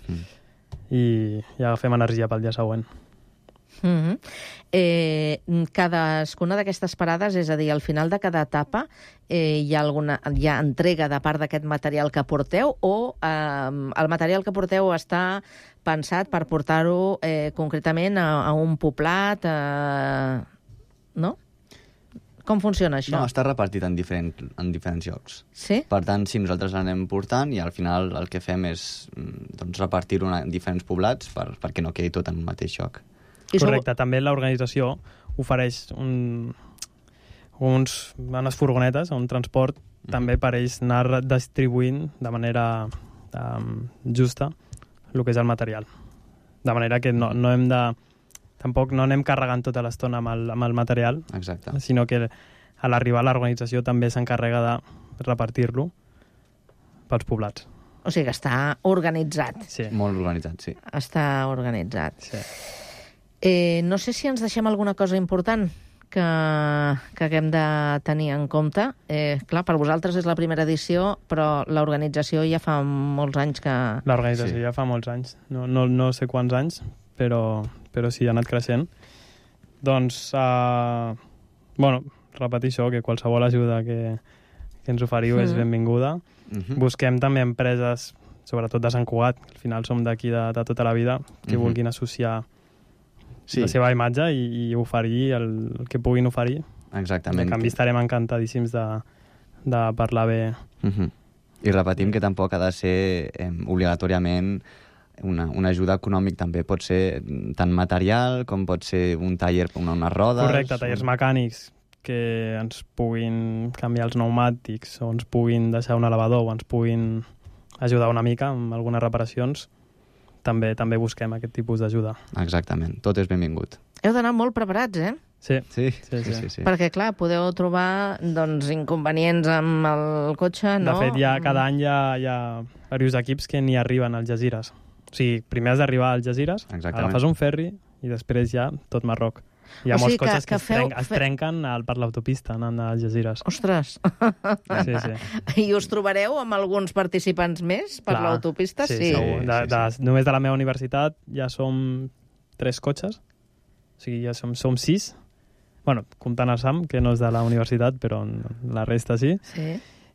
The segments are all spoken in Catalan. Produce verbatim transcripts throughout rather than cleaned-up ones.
mm. i, i agafem energia pel dia següent. Mm-hmm. eh, cadascuna d'aquestes parades, és a dir, al final de cada etapa eh, hi ha alguna hi ha entrega de part d'aquest material que porteu o eh, el material que porteu està pensat per portar-ho eh, concretament a, a un poblat, eh, no? Com funciona això? No, està repartit en, diferent, en diferents llocs. Sí? Per tant, sí, nosaltres l'anem portant i al final el que fem és doncs, repartir-ho en diferents poblats per, perquè no quedi tot en un mateix lloc. Correcte, també l'organització ofereix un, uns, unes furgonetes, un transport, mm. també per ells anar distribuint de manera um, justa el que és el material. De manera que no, no hem de... Tampoc no anem carregant tota l'estona amb, el, amb el material, exacte, sinó que a l'arribar l'organització també s'encarrega de repartir-lo pels poblats. O sigui que està organitzat. Sí. Molt organitzat, sí. Està organitzat. Sí. Eh, no sé si ens deixem alguna cosa important que, que haguem de tenir en compte. Eh, clar, per vosaltres és la primera edició, però l'organització ja fa molts anys que... L'organització sí. ja fa molts anys. No, no, no sé quants anys, però, però sí, ha anat creixent. Doncs, uh, bueno, repetir això, que qualsevol ajuda que, que ens oferiu mm. és benvinguda. Mm-hmm. Busquem també empreses, sobretot de Sant Cugat, que al final som d'aquí de, de tota la vida, que mm-hmm. vulguin associar sí. la seva imatge i, i oferir el, el que puguin oferir. Exactament. En canvi, estarem encantadíssims de, de parlar bé. Mm-hmm. I repetim que tampoc ha de ser eh, obligatòriament una, una ajuda econòmica, també pot ser tant material com pot ser un taller per una, unes rodes. Correcte, tallers un... mecànics que ens puguin canviar els pneumàtics o ens puguin deixar un elevador o ens puguin ajudar una mica amb algunes reparacions. També també busquem aquest tipus d'ajuda. Exactament, tot és benvingut. Heu d'anar molt preparats, eh? Sí. Sí, sí, sí. sí, sí, sí. Perquè, clar, podeu trobar doncs, inconvenients amb el cotxe, no? De fet, ja, cada any hi ha, hi ha diversos equips que ni arriben als Algesires. O sigui, primer has d'arribar als Algesires, agafes un ferri i després ja tot Marroc. Hi ha o molts sigui cotxes que, que, que, que feu, es, trenc, es trenquen al, per l'autopista anant a Algesires. Ostres! Sí, sí. I us trobareu amb alguns participants més per l'autopista? Sí, sí. segur. De, de, només de la meva universitat ja som tres cotxes. O sigui, ja som, som sis. Bueno, comptant el Sam, que no és de la universitat, però la resta sí. Sí.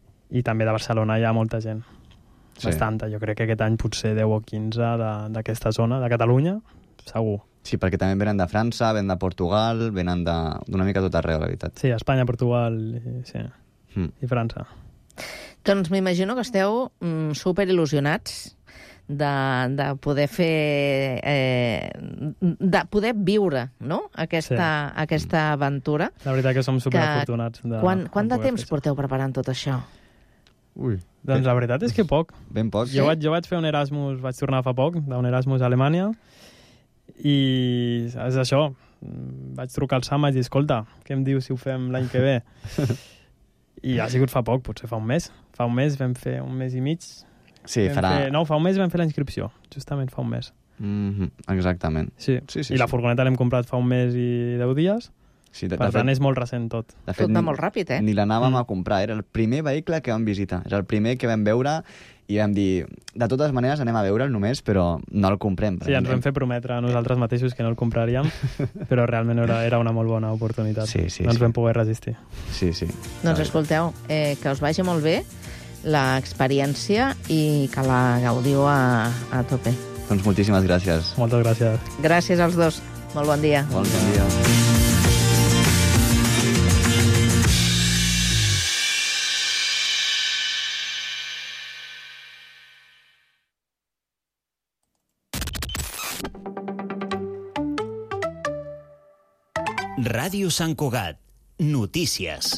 I també de Barcelona hi ha molta gent. Sí. Bastanta. Jo crec que aquest any potser deu o quinze d'aquesta zona, de Catalunya, segur. Sí, perquè també venen de França, venen de Portugal, venen d'una mica tot arreu, la veritat. Sí, Espanya, Portugal i, sí. mm. i França. Doncs m'imagino que esteu mm, superil·lusionats de, de poder fer... Eh, de poder viure, no?, aquesta, sí. aquesta aventura. La veritat que som superafortunats. De, quan quan de temps porteu preparant tot això? Ui. Doncs la veritat és que poc. Ben poc. Jo, sí? vaig, jo vaig fer un Erasmus, vaig tornar fa poc, d'un Erasmus a Alemanya, i és això, vaig trucar al Sam i vaig dir, escolta, què em dius si ho fem l'any que ve? I ha sigut fa poc, potser fa un mes. Fa un mes vam fer un mes i mig. Sí, farà... Fer, no, fa un mes vam fer la inscripció, justament fa un mes. Mm-hmm, exactament. Sí, sí, sí i la sí. furgoneta l'hem comprat fa un mes i deu dies. Sí, de, per de tant, fet, és molt recent tot. De fet, tot va molt ràpid, eh? Ni l'anàvem mm. a comprar, era el primer vehicle que vam visitar. Era el primer que vam veure i vam dir, de totes maneres anem a veure'l només, però no el comprem. Sí, ens vam fer prometre a nosaltres mateixos que no el compraríem, però realment era, era una molt bona oportunitat. Sí, sí, no ens sí. vam poder resistir. Sí, sí. Doncs escolteu, eh, que us vagi molt bé l'experiència i que la gaudiu a, a tope. Doncs moltíssimes gràcies. Moltes gràcies. Gràcies als dos. Molt bon dia. Molt bon dia. Ràdio Sant Cugat. Notícies.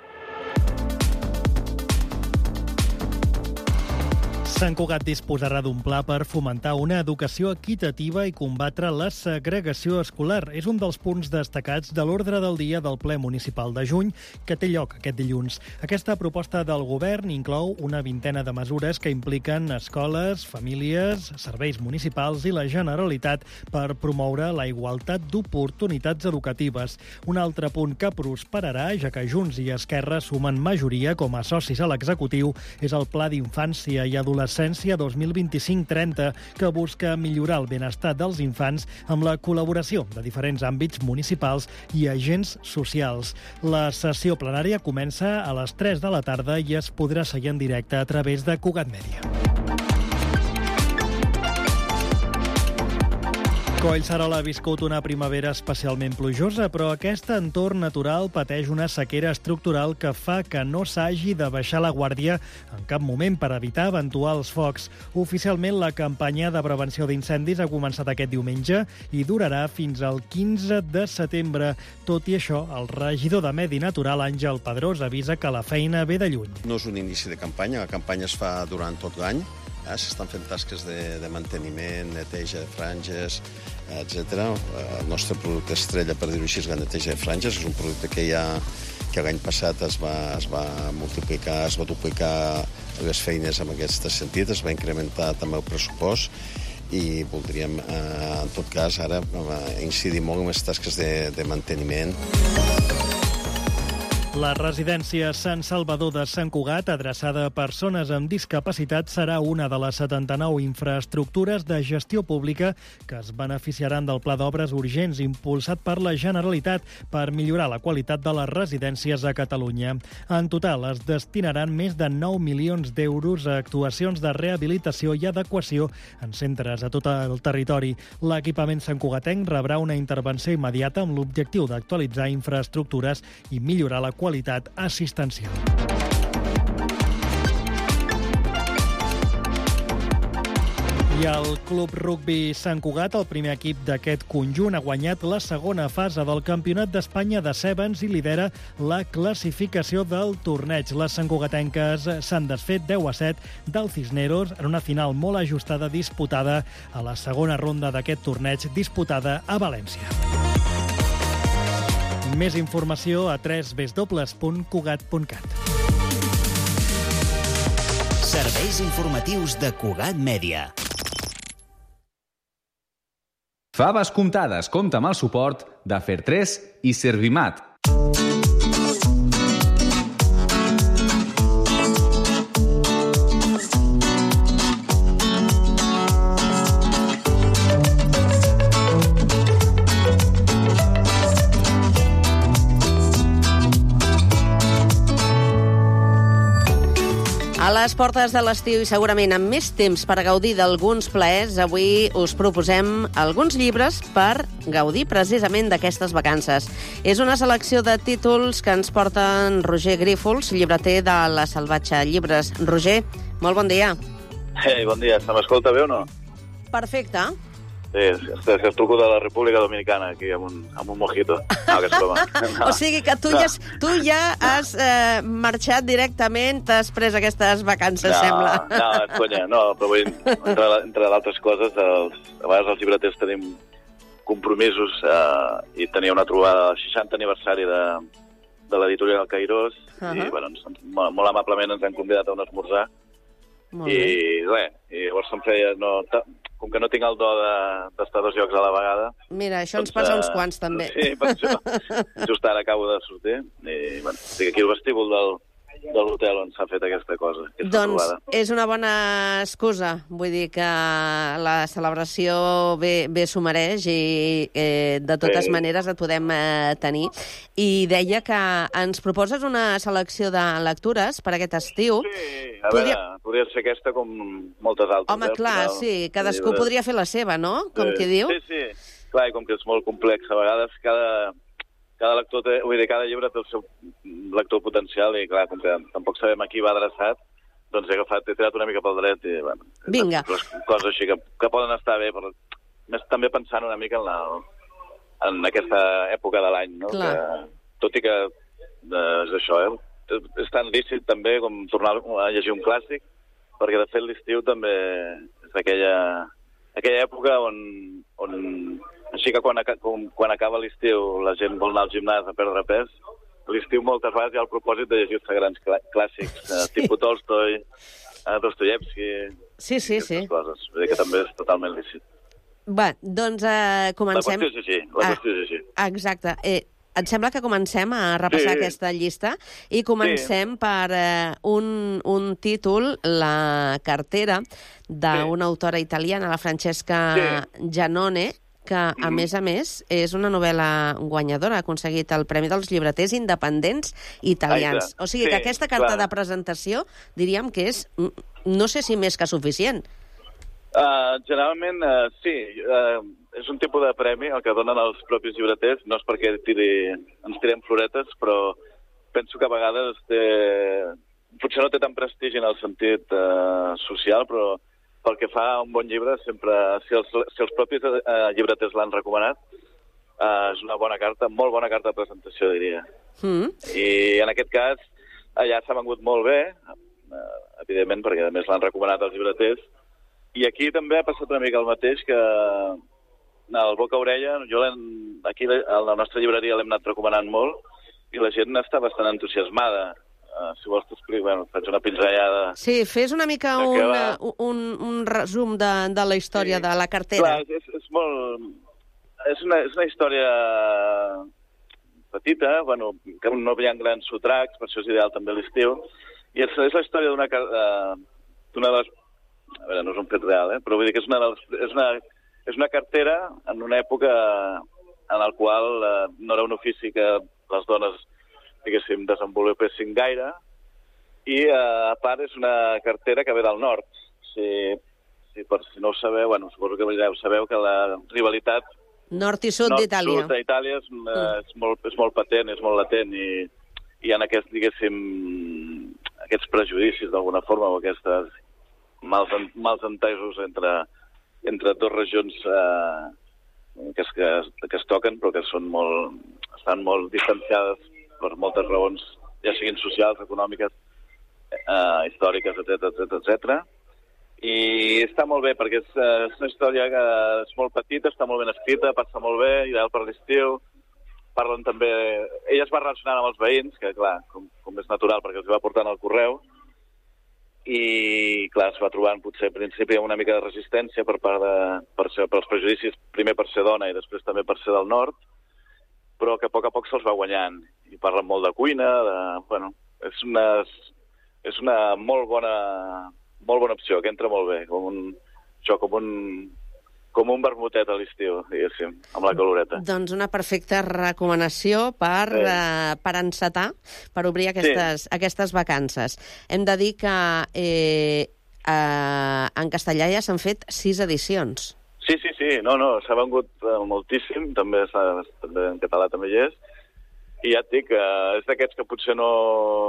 Sant Cugat disposarà d'un pla per fomentar una educació equitativa i combatre la segregació escolar. És un dels punts destacats de l'ordre del dia del ple municipal de juny, que té lloc aquest dilluns. Aquesta proposta del govern inclou una vintena de mesures que impliquen escoles, famílies, serveis municipals i la Generalitat per promoure la igualtat d'oportunitats educatives. Un altre punt que prosperarà, ja que Junts i Esquerra sumen majoria com a socis a l'executiu, és el Pla d'Infància i Adolescència Adolescència dos mil vint-i-cinc trenta, que busca millorar el benestar dels infants amb la col·laboració de diferents àmbits municipals i agents socials. La sessió plenària comença a les tres de la tarda i es podrà seguir en directe a través de Cugat Mèdia. Collserola ha viscut una primavera especialment plujosa, però aquest entorn natural pateix una sequera estructural que fa que no s'hagi de baixar la guàrdia en cap moment per evitar eventuals focs. Oficialment, la campanya de prevenció d'incendis ha començat aquest diumenge i durarà fins al quinze de setembre. Tot i això, el regidor de Medi Natural, Àngel Pedrós, avisa que la feina ve de lluny. No és un inici de campanya, la campanya es fa durant tot l'any. Eh, S'estan fent tasques de, de manteniment, neteja de franges, etcètera. El nostre producte estrella, per dir-ho així, és la neteja de franges. És un producte que ja que l'any passat es va, es va multiplicar, es va duplicar les feines en aquest sentit, es va incrementar també el pressupost i voldríem, eh, en tot cas, ara incidir molt en les tasques de, de manteniment. La residència Sant Salvador de Sant Cugat, adreçada a persones amb discapacitat, serà una de les setanta-nou infraestructures de gestió pública que es beneficiaran del Pla d'Obres Urgents impulsat per la Generalitat per millorar la qualitat de les residències a Catalunya. En total, es destinaran més de nou milions d'euros a actuacions de rehabilitació i adequació en centres a tot el territori. L'equipament santcugatenc rebrà una intervenció immediata amb l'objectiu d'actualitzar infraestructures i millorar la qualitat qualitat assistencial. I el Club Rugbi Sant Cugat, el primer equip d'aquest conjunt, ha guanyat la segona fase del Campionat d'Espanya de Sevens i lidera la classificació del torneig. Les santcugatenques s'han desfet deu a set del Cisneros en una final molt ajustada disputada a la segona ronda d'aquest torneig disputada a València. Més informació a w w w punt cugat punt cat. Serveis informatius de Cugat Mèdia. Faves comptades compta amb el suport de Fertres i Servimat. A les portes de l'estiu i segurament amb més temps per gaudir d'alguns plaers, avui us proposem alguns llibres per gaudir precisament d'aquestes vacances. És una selecció de títols que ens porten Roger Grífols, llibreter de La Salvatge Llibres. Roger, molt bon dia. Ei, bon dia. Se m'escolta bé o no? Perfecte. Sí, és que es truco de la República Dominicana, aquí, amb un, amb un mojito. No, que és broma. No. O sigui que tu, no. ja, tu ja has eh, marxat directament després d'aquestes vacances, no, sembla. No, és conya, no, però vull, entre, entre d'altres coses, els, a vegades els llibreters tenim compromisos eh, i tenia una trobada al seixantè aniversari de, de l'editorial Cairós uh -huh. i, bueno, ens, molt, molt amablement ens han convidat a un esmorzar. Molt I res, i llavors se'm feia... No, com que no tinc el do d'estar dos llocs a la vegada... Mira, això doncs, ens passa uh, uns quants, també. Sí, per això. Just ara acabo de sortir i, bueno, estic aquí al vestíbul del, de l'hotel on s'ha fet aquesta cosa. Aquesta doncs trobada. És una bona excusa. Vull dir que la celebració bé, bé s'ho mereix i eh, de totes sí. maneres et podem eh, tenir. I deia que ens proposes una selecció de lectures per aquest estiu. Sí, a podria... veure, podria ser aquesta com moltes altres. Home, eh? clar, final, sí, cadascú llibres. Podria fer la seva, no? Com sí. qui diu. Sí, sí, clar, i com que és molt complex, a vegades cada... Cada lector té, vull dir, cada llibre té el seu lector potencial i, clar, com que tampoc sabem a qui va adreçat, doncs he agafat, he tirat una mica pel dret i, bueno, vinga. Coses així que, que poden estar bé, però més també pensant una mica en, la, en aquesta època de l'any, no? Clar. Que, tot i que eh, és això, eh? És tan lícit també com tornar a llegir un clàssic, perquè de fet l'estiu també és aquella, aquella època on, on així que quan, quan, quan acaba l'estiu la gent vol anar al gimnàs a perdre pes, l'estiu moltes vegades hi ha el propòsit de llegir-se grans clà clàssics, sí. eh, tipus Tolstoi, eh, Dostoyevsky... Sí, sí, sí. Coses. Vull dir que també és totalment lícit. Va, doncs eh, comencem... La qüestió és així, la qüestió és així. Ah, exacte. Eh, et sembla que comencem a repassar Sí. aquesta llista i comencem Sí. per eh, un, un títol, La cartera, d'una Sí. autora italiana, la Francesca Giannone, que, a Mhm. més a més, és una novel·la guanyadora, ha aconseguit el Premi dels Llibreters Independents Italians. Exacte. O sigui Sí, que aquesta carta clar. de presentació, diríem que és, mm, no sé si més que suficient. Uh, generalment, uh, sí. Uh, és un tipus de premi el que donen els propis llibreters. No és perquè tiri, ens tirem floretes, però penso que a vegades té... potser no té tant prestigi en el sentit uh, social, però pel que fa a un bon llibre, sempre, si els, si els propis uh, llibreters l'han recomanat, uh, és una bona carta, molt bona carta de presentació, diria. Mm. I en aquest cas, allà s'ha vengut molt bé, uh, evidentment, perquè a més l'han recomanat els llibreters, i aquí també ha passat una mica el mateix, que el boca-orella, jo l'hem- aquí a la nostra llibreria l'hem anat recomanant molt, i la gent està bastant entusiasmada. Uh, si vols t'explico, bueno, faig una pinzellada. Sí, fes una mica De un, què va? uh, un, un resum de, de la història Sí. de la cartera. Clar, és, és molt... És una, és una història petita, bueno, que no hi ha grans sotracs, per això és ideal també l'estiu, i és, és la història d'una car- eh, d'una de les... A veure, no és un fet real, eh? Però vull dir que és una, de les, és una, és una cartera en una època en la qual eh, no era un ofici que les dones, diguéssim, desenvolupessin gaire, i eh, a part és una cartera que ve del nord. Si, si per si no ho sabeu, bueno, suposo que ja ho sabeu, que la rivalitat Nord i sud d'Itàlia. nord-sud d'Itàlia és, mm. és, molt, és molt patent, és molt latent, i hi ha aquests, diguéssim, aquests prejudicis d'alguna forma, o aquestes mals, mals entesos entre, entre dues regions eh, que, es, que, es, que es toquen, però que són molt, estan molt distanciades per moltes raons, ja siguin socials, econòmiques, eh, històriques, etcètera, etcètera, etcètera. I està molt bé, perquè és, és una història que és molt petita, està molt ben escrita, passa molt bé, ideal per l'estiu. Parlen també... Ella es va relacionant amb els veïns, que, clar, com, com és natural, perquè els va portant el correu, i, clar, es va trobant, potser, al principi, una mica de resistència per part de... Per ser, pels prejudicis, primer per ser dona i després també per ser del nord, però que a poc a poc se'ls va guanyant. I parlen molt de cuina, de... Bueno, és una, és una molt bona... molt bona opció, que entra molt bé, com un, això, com un, com un vermutet a l'estiu, diguéssim, amb la caloreta. Doncs una perfecta recomanació per, Sí. eh, per encetar, per obrir aquestes, sí. aquestes vacances. Hem de dir que eh, eh, en castellà ja s'han fet sis edicions. Sí, sí, sí, no, no, s'ha vengut eh, moltíssim, també, també en català també hi és, i ja et dic, eh, és d'aquests que potser no...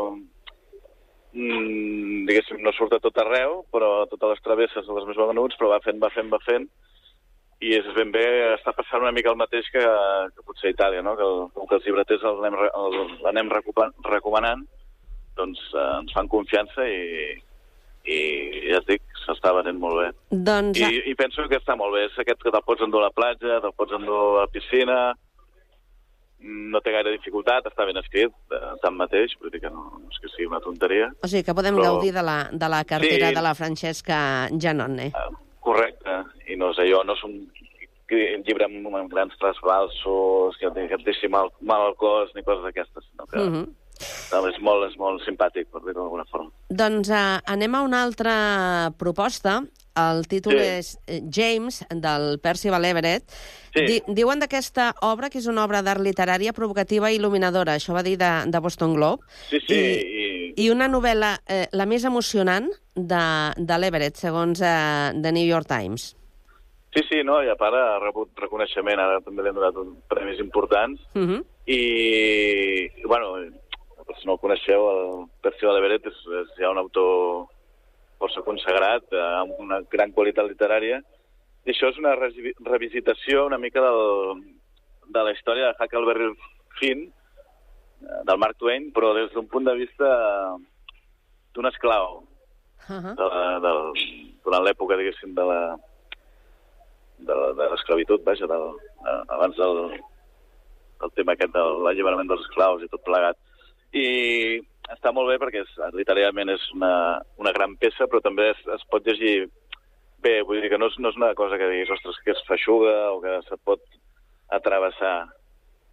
Mm, diguéssim, no surt a tot arreu, però totes les travesses són les més venuts, però va fent, va fent, va fent, i és ben bé, està passant una mica el mateix que, que potser a Itàlia, no? Que, el, com que els llibreters l'anem l'anem recomanant, doncs eh, ens fan confiança i, i ja et dic, s'està venent molt bé. Doncs... I, I penso que està molt bé, és aquest que te'l pots endur a la platja, te'l pots endur a la piscina, no té gaire dificultat, està ben escrit, eh, tanmateix, vull dir que no, no és que sigui una tonteria. O sigui que podem Però... gaudir de la, de la cartera Sí. de la Francesca Giannone. Eh, correcte, i no és allò, no és un llibre amb, amb grans trasbalsos, que, que et deixi mal, mal al cos, ni coses d'aquestes, sinó que Uh -huh. no, és, molt, és molt simpàtic, per dir-ho d'alguna forma. Doncs uh, anem a una altra proposta. El títol Sí. és eh, James, del Percival Everett. Sí. Di diuen d'aquesta obra que és una obra d'art literària provocativa i il·luminadora. Això va dir de, de Boston Globe. Sí, sí, I, i... i una novel·la, eh, la més emocionant de, de l'Everett, segons eh, The New York Times. Sí, sí, no, i a part ha rebut reconeixement, ara també li han donat uns premis importants, Uh -huh. i, bueno, per si no el coneixeu, el Percival Everett és, és ja un autor força consagrat, eh, amb una gran qualitat literària, i això és una re revisitació una mica del, de la història de Huckleberry Finn, del Mark Twain, però des d'un punt de vista d'un esclau, Uh -huh. de la, del, durant l'època, diguéssim, de la de, de l'esclavitud, vaja, del, eh, abans del, del tema aquest de l'alliberament dels esclaus i tot plegat. I està molt bé perquè és, literalment és una, una gran peça, però també es, es pot llegir bé, vull dir que no és, no és una cosa que diguis, ostres, que és feixuga o que se't pot atravessar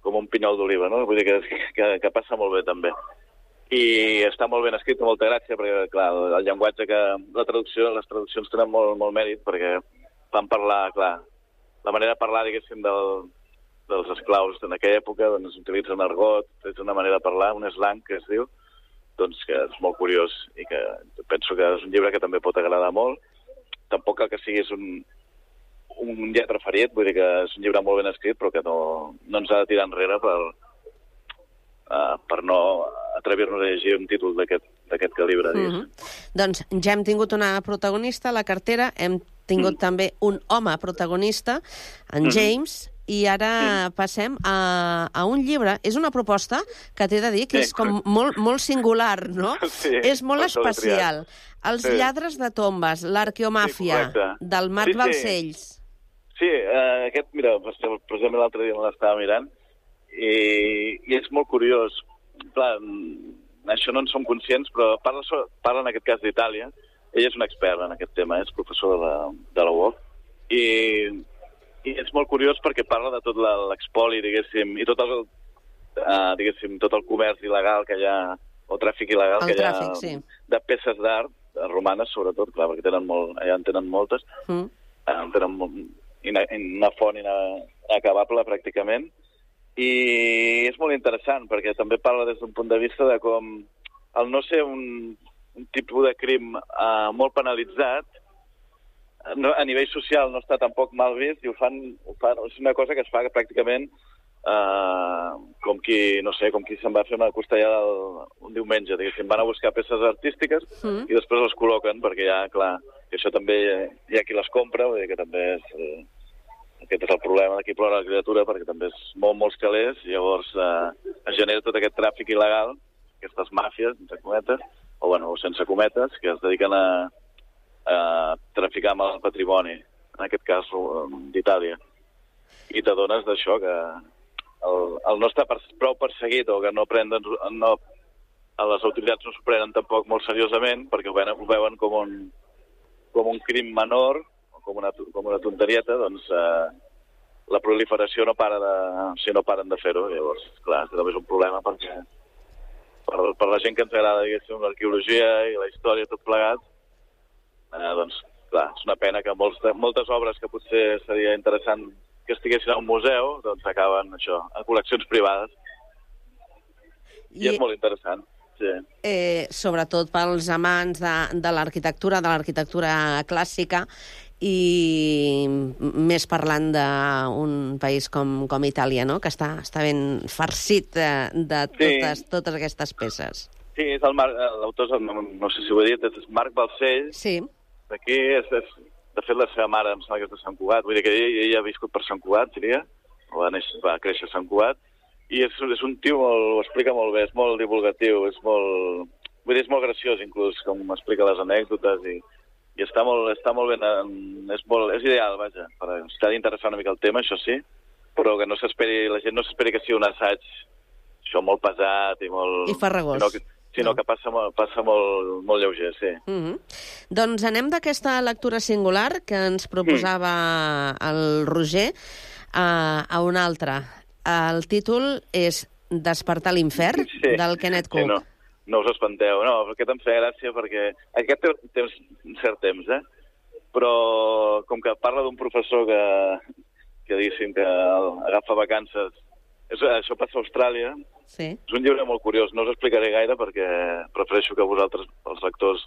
com un pinyol d'oliva, no? Vull dir que, que, que passa molt bé, també. I està molt ben escrit, molta gràcia, perquè, clar, el llenguatge que... La traducció, les traduccions tenen molt, molt mèrit, perquè fan parlar, clar, la manera de parlar, diguéssim, del, dels esclaus en aquella època, doncs utilitzen argot, és una manera de parlar, un slang, que es diu, doncs que és molt curiós i que penso que és un llibre que també pot agradar molt. Tampoc cal que siguis un, un lletra ferit, vull dir que és un llibre molt ben escrit, però que no, no ens ha de tirar enrere per, uh, per no atrevir-nos a llegir un títol d'aquest calibre. Mm-hmm. Doncs ja hem tingut una protagonista a la cartera, hem tingut mm. també un home protagonista, en James, mm-hmm. i ara mm. passem a, a un llibre. És una proposta que t'he de dir que sí. és com molt, molt singular, no? Sí, és molt especial. Els sí. lladres de tombes, l'arqueomàfia, sí, del Marc sí, Balcells. Sí, sí uh, aquest, mira, precisament l'altre dia me l'estava mirant, i, i és molt curiós. Clar, això no en som conscients, però parla, parla en aquest cas d'Itàlia. Ell és un expert en aquest tema, és professor de, de la U O C, i... I és molt curiós perquè parla de tot l'expoli, diguéssim, i tot el, uh, diguéssim, tot el comerç il·legal que hi ha, o tràfic il·legal el que tràfic, hi ha, sí. de peces d'art, romanes sobretot, clar, perquè tenen molt, allà en tenen moltes, mm. uh, tenen molt, ina, una font inacabable pràcticament, i és molt interessant perquè també parla des d'un punt de vista de com el no ser un, un tipus de crim uh, molt penalitzat, no, a nivell social no està tampoc mal vist i ho fan, ho fan és una cosa que es fa pràcticament uh, com qui, no sé, com qui se'n va fer una costellada el, un diumenge, diguéssim, van a buscar peces artístiques mm. i després les col·loquen perquè ja, clar, que això també hi ha qui les compra, vull dir que també és, eh, aquest és el problema de qui plora la criatura, perquè també és molt, molts calés, i llavors eh, es genera tot aquest tràfic il·legal, aquestes màfies, entre cometes, o bueno, sense cometes, que es dediquen a a traficar amb el patrimoni, en aquest cas d'Itàlia. I t'adones d'això, que el, el no estar per, prou perseguit o que no prenen, no, les autoritats no s'ho prenen tampoc molt seriosament perquè ho veuen, ho veuen com, un, com un crim menor o com una, com una tonterieta, doncs eh, la proliferació no para de, si no paren de fer-ho. Llavors, clar, també és un problema perquè per, per la gent que ens agrada, diguéssim, l'arqueologia i la història, tot plegat, Eh, doncs, clar, és una pena que molts, moltes obres que potser seria interessant que estiguessin a un museu, doncs acaben això, a col·leccions privades. I, I és molt interessant, sí. Eh, sobretot pels amants de, de l'arquitectura, de l'arquitectura clàssica, i més parlant d'un país com, com Itàlia, no?, que està, està ben farcit de, de totes, sí. totes aquestes peces. Sí, és el Marc, l'autor, no, no sé si ho he dit, és Marc Balcells. Sí. D'aquí, és, és, de fet, la seva mare em sembla que és de Sant Cugat. Vull dir que ell, ell ha viscut per Sant Cugat, diria, o va, néixer, va créixer a Sant Cugat, i és, és un tio, molt, ho explica molt bé, és molt divulgatiu, és molt... Vull dir, és molt graciós, inclús, com explica les anècdotes, i, i està, molt, està molt ben... És, molt, és ideal, vaja, per estar d'interessar una mica el tema, això sí, però que no s'esperi, la gent no s'esperi que sigui un assaig, això molt pesat i molt... I farragós. Sinó que, sinó que passa, passa molt, molt lleuger, sí. Mm-hmm. Doncs anem d'aquesta lectura singular que ens proposava mm. el Roger a, a una altra. El títol és Despertar l'infern, sí. del Kenneth Cook. Sí, no, no us espanteu, no, perquè em feia gràcia, perquè aquest té, té un cert temps, eh? Però com que parla d'un professor que, que diguéssim, que agafa vacances. És, això passa a Austràlia. Sí. És un llibre molt curiós. No us explicaré gaire perquè prefereixo que vosaltres, els lectors,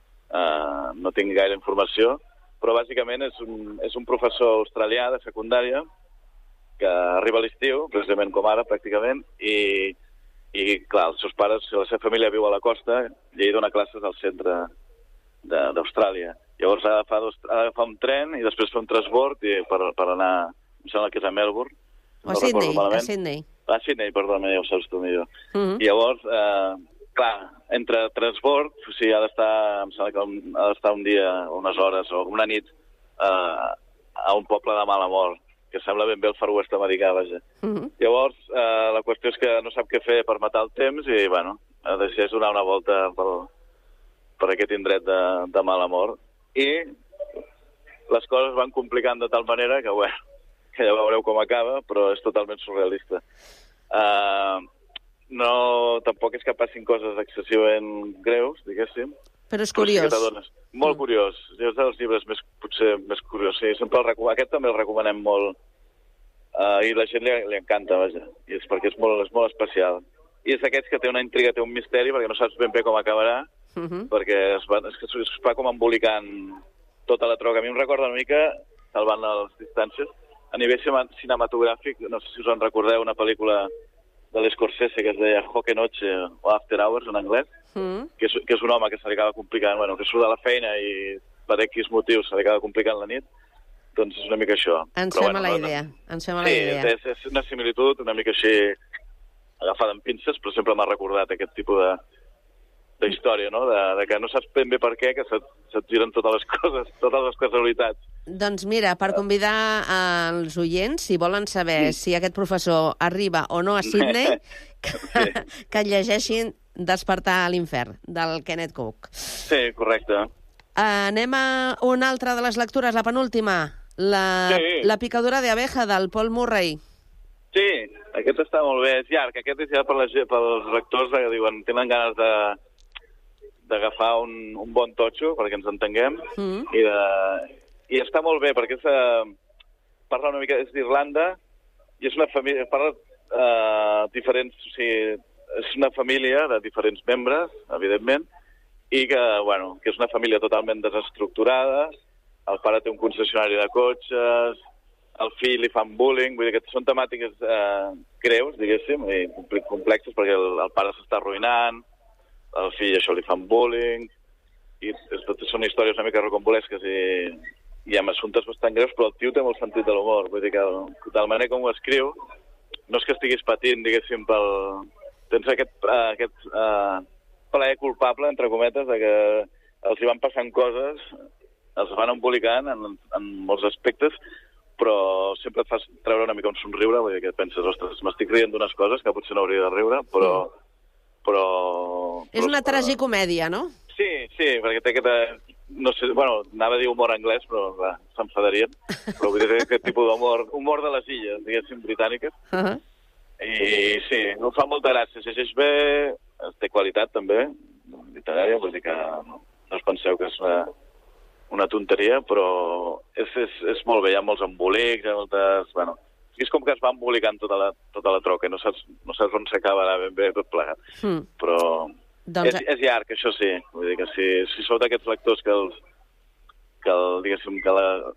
eh, no tinguin gaire informació, però bàsicament és un, és un professor australià de secundària que arriba a l'estiu, precisament com ara, pràcticament, i, i clar, els seus pares, la seva família viu a la costa i ell dona classes al centre d'Austràlia. Llavors ha d'agafar, ha d'agafar un tren i després fer un transbord i per, per anar, em sembla que és a Melbourne, o a no Sydney, a Sydney. A Sydney, perdona, ja ho saps tu millor. Mm-hmm. I llavors, eh, clar, entre transbord, o sigui, ha d'estar, em sembla que ha d'estar un dia, unes hores o una nit eh, a un poble de Malamor, que sembla ben bé el Far West americà, vaja. Mm-hmm. Llavors, eh, la qüestió és que no sap què fer per matar el temps i, bueno, decideix donar una volta per, per aquest indret de, de Malamor. I les coses van complicant de tal manera que, bueno, que ja veureu com acaba, però és totalment surrealista. Uh, no, tampoc és que passin coses excessivament greus, diguéssim. Però és curiós. Sí, molt mm. curiós. És dels llibres més, potser més curiós. Sí, sempre el recom... Aquest també el recomanem molt. Uh, I la gent li, li encanta, vaja. I és perquè és molt, és molt especial. I és d'aquests que té una intriga, té un misteri, perquè no saps ben bé com acabarà, mm-hmm. perquè es va, és que es fa com embolicant tota la troca. A mi em recorda una mica, salvant les distàncies, a nivell cinematogràfic, no sé si us en recordeu, una pel·lícula de l'Scorsese que es deia Hoque Noche o After Hours en anglès, mm. que, és, que és un home que se li acaba complicant, bueno, que surt de la feina i per X motius se li acaba complicant la nit, doncs és una mica això. Ens Però, fem bueno, a la no, idea. Ens fem a sí, la idea. És, és una similitud una mica així agafada amb pinces, però sempre m'ha recordat aquest tipus de d'història, no? De, de que no saps ben bé per què, que se't, se't giren totes les coses, totes les casualitats. Doncs mira, per convidar als oients, si volen saber si aquest professor arriba o no a Sydney, que, sí. que llegeixin Despertar a l'infern, del Kenneth Cook. Sí, correcte. Anem a una altra de les lectures, la penúltima, la, sí. la picadura de abeja, del Paul Murray. Sí, aquest està molt bé, és llarg, aquest és ja per les, pels rectors que diuen, tenen ganes de d'agafar un, un bon totxo, perquè ens entenguem, mm. i, de, i està molt bé, perquè és, uh, parla una mica, és d'Irlanda, i és una família, parla uh, diferents, o sigui, és una família de diferents membres, evidentment, i que, bueno, que és una família totalment desestructurada, el pare té un concessionari de cotxes, al fill li fan bullying, vull dir que són temàtiques uh, greus, diguéssim, i complexes, perquè el, el pare s'està arruïnant, al fill això li fan bullying, i totes són històries una mica rocambolesques i, i amb assumptes bastant greus, però el tio té molt sentit de l'humor, vull dir que de la manera com ho escriu, no és que estiguis patint, diguéssim, pel... Tens aquest, uh, aquest uh, plaer culpable, entre cometes, de que els hi van passant coses, els van embolicant en, en molts aspectes, però sempre et fas treure una mica un somriure, vull dir que penses, ostres, m'estic rient d'unes coses que potser no hauria de riure, però... Mm. però... És una tragicomèdia, no? Sí, sí, perquè té aquesta... No sé, bueno, anava a dir humor anglès, però clar, s'enfadarien. Però vull dir aquest tipus d'humor, humor de les illes, diguéssim, britàniques. Uh -huh. I sí, no fa molta gràcia. Si llegeix bé, té qualitat també, literària, vull dir que no, no us penseu que és una, una tonteria, però és, és, és molt bé, hi ha molts embolics, hi ha moltes... Bueno, és com que es va embolicant tota la, tota la troca, no saps, no saps on s'acaba ben bé tot plegat. Mm. Però doncs... és, és llarg, això sí. Vull dir que si, si sou d'aquests lectors que els... que el, diguéssim, que la...